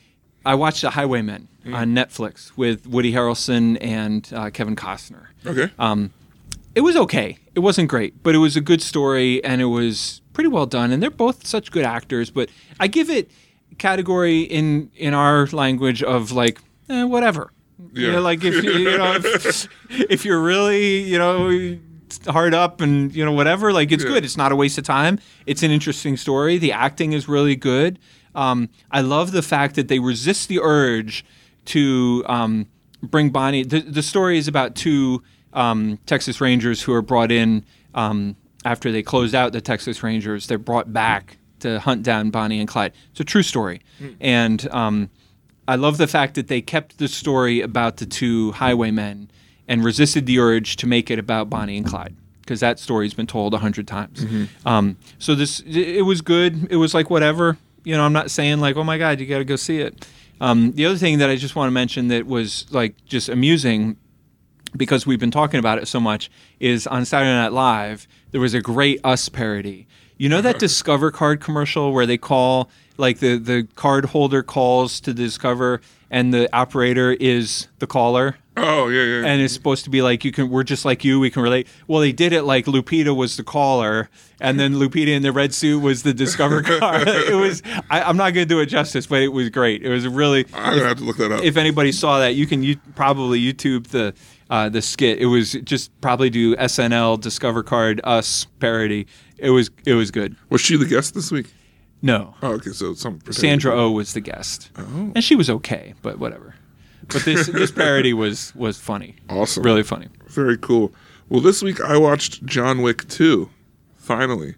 I watched The Highwaymen mm. on Netflix with Woody Harrelson and uh, Kevin Costner. Okay. Um, it was okay. It wasn't great, but it was a good story, and it was pretty well done. And they're both such good actors. But I give it category in in our language of like eh, whatever. Yeah. You know, like if you, you know if, if you're really you know. hard up and you know whatever, like it's yeah. good. It's not a waste of time. It's an interesting story. The acting is really good. Um, I love the fact that they resist the urge to um, bring Bonnie. The, the story is about two um, Texas Rangers who are brought in um, after they closed out the Texas Rangers. They're brought back to hunt down Bonnie and Clyde. It's a true story, mm. and um, I love the fact that they kept the story about the two highwaymen and resisted the urge to make it about Bonnie and Clyde, because that story's been told a hundred times. Mm-hmm. Um, so this, it was good. It was like whatever. You know, I'm not saying like, oh my God, you got to go see it. Um, the other thing that I just want to mention that was like just amusing, because we've been talking about it so much, is on Saturday Night Live, there was a great Us parody. You know that Discover card commercial where they call, like the, the card holder calls to Discover and the operator is the caller? Oh, yeah, yeah. And it's supposed to be like, you can. We're just like you, we can relate. Well, they did it like Lupita was the caller, and then Lupita in the red suit was the Discover card. It was, I, I'm not going to do it justice, but it was great. It was really... I'm going to have to look that up. If anybody saw that, you can you, probably YouTube the uh, the skit. It was just probably do S N L, Discover Card, Us parody. It was it was good. Was she the guest this week? No. Oh, okay, so some... Sandra Oh was the guest. Oh. And she was okay, but whatever. But this this parody was was funny. Awesome. Really funny. Very cool. Well, this week I watched John Wick two, finally.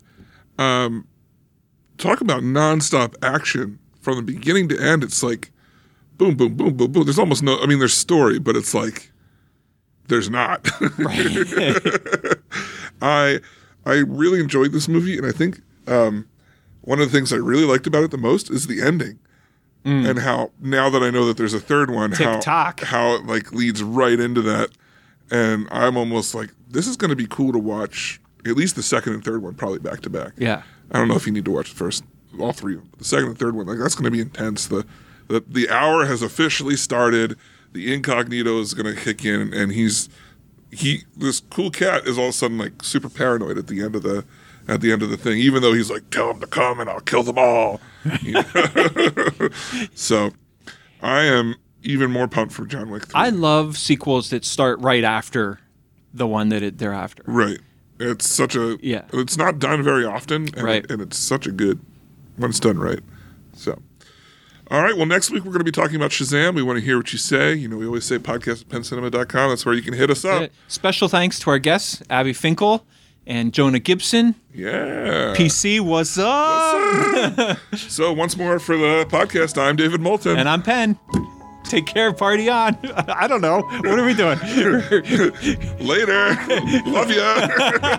Um, talk about nonstop action from the beginning to end. It's like boom, boom, boom, boom, boom. There's almost no, I mean, there's story, but it's like there's not. Right. I I really enjoyed this movie, and I think um, one of the things I really liked about it the most is the ending. Mm. And how, now that I know that there's a third one, how, how it like leads right into that. And I'm almost like, this is going to be cool to watch, at least the second and third one, probably back to back. Yeah. I don't know if you need to watch the first, all three of them. But the second and third one, like that's going to be intense. The, the the hour has officially started. The incognito is going to kick in, and he's, he, this cool cat is all of a sudden like super paranoid at the end of the, at the end of the thing, even though he's like, tell them to come and I'll kill them all. You know? So I am even more pumped for John Wick three. I love sequels that start right after the one that it, they're after. Right. It's such a, yeah. It's not done very often, and, right. it, and it's such a good, when it's done right. So, all right, well, next week we're going to be talking about Shazam. We want to hear what you say. You know, we always say podcast at penn cinema dot com. That's where you can hit us up. Special thanks to our guests, Abby Finkel and Jonah Gibson. Yeah. P C, what's up? What's up? So once more for the podcast, I'm David Moulton. And I'm Penn. Take care, party on. I don't know. What are we doing? Later. Love ya.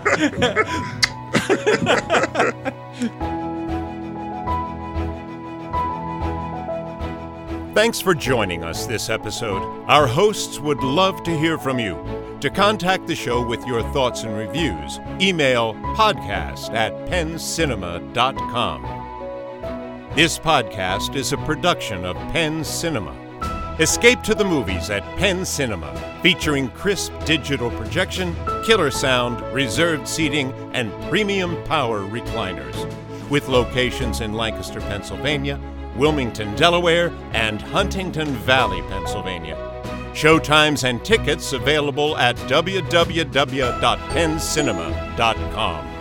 Thanks for joining us this episode. Our hosts would love to hear from you. To contact the show with your thoughts and reviews, email podcast at penn cinema dot com. This podcast is a production of Penn Cinema. Escape to the movies at Penn Cinema, featuring crisp digital projection, killer sound, reserved seating, and premium power recliners. With locations in Lancaster, Pennsylvania, Wilmington, Delaware, and Huntington Valley, Pennsylvania. Showtimes and tickets available at w w w dot penn cinema dot com.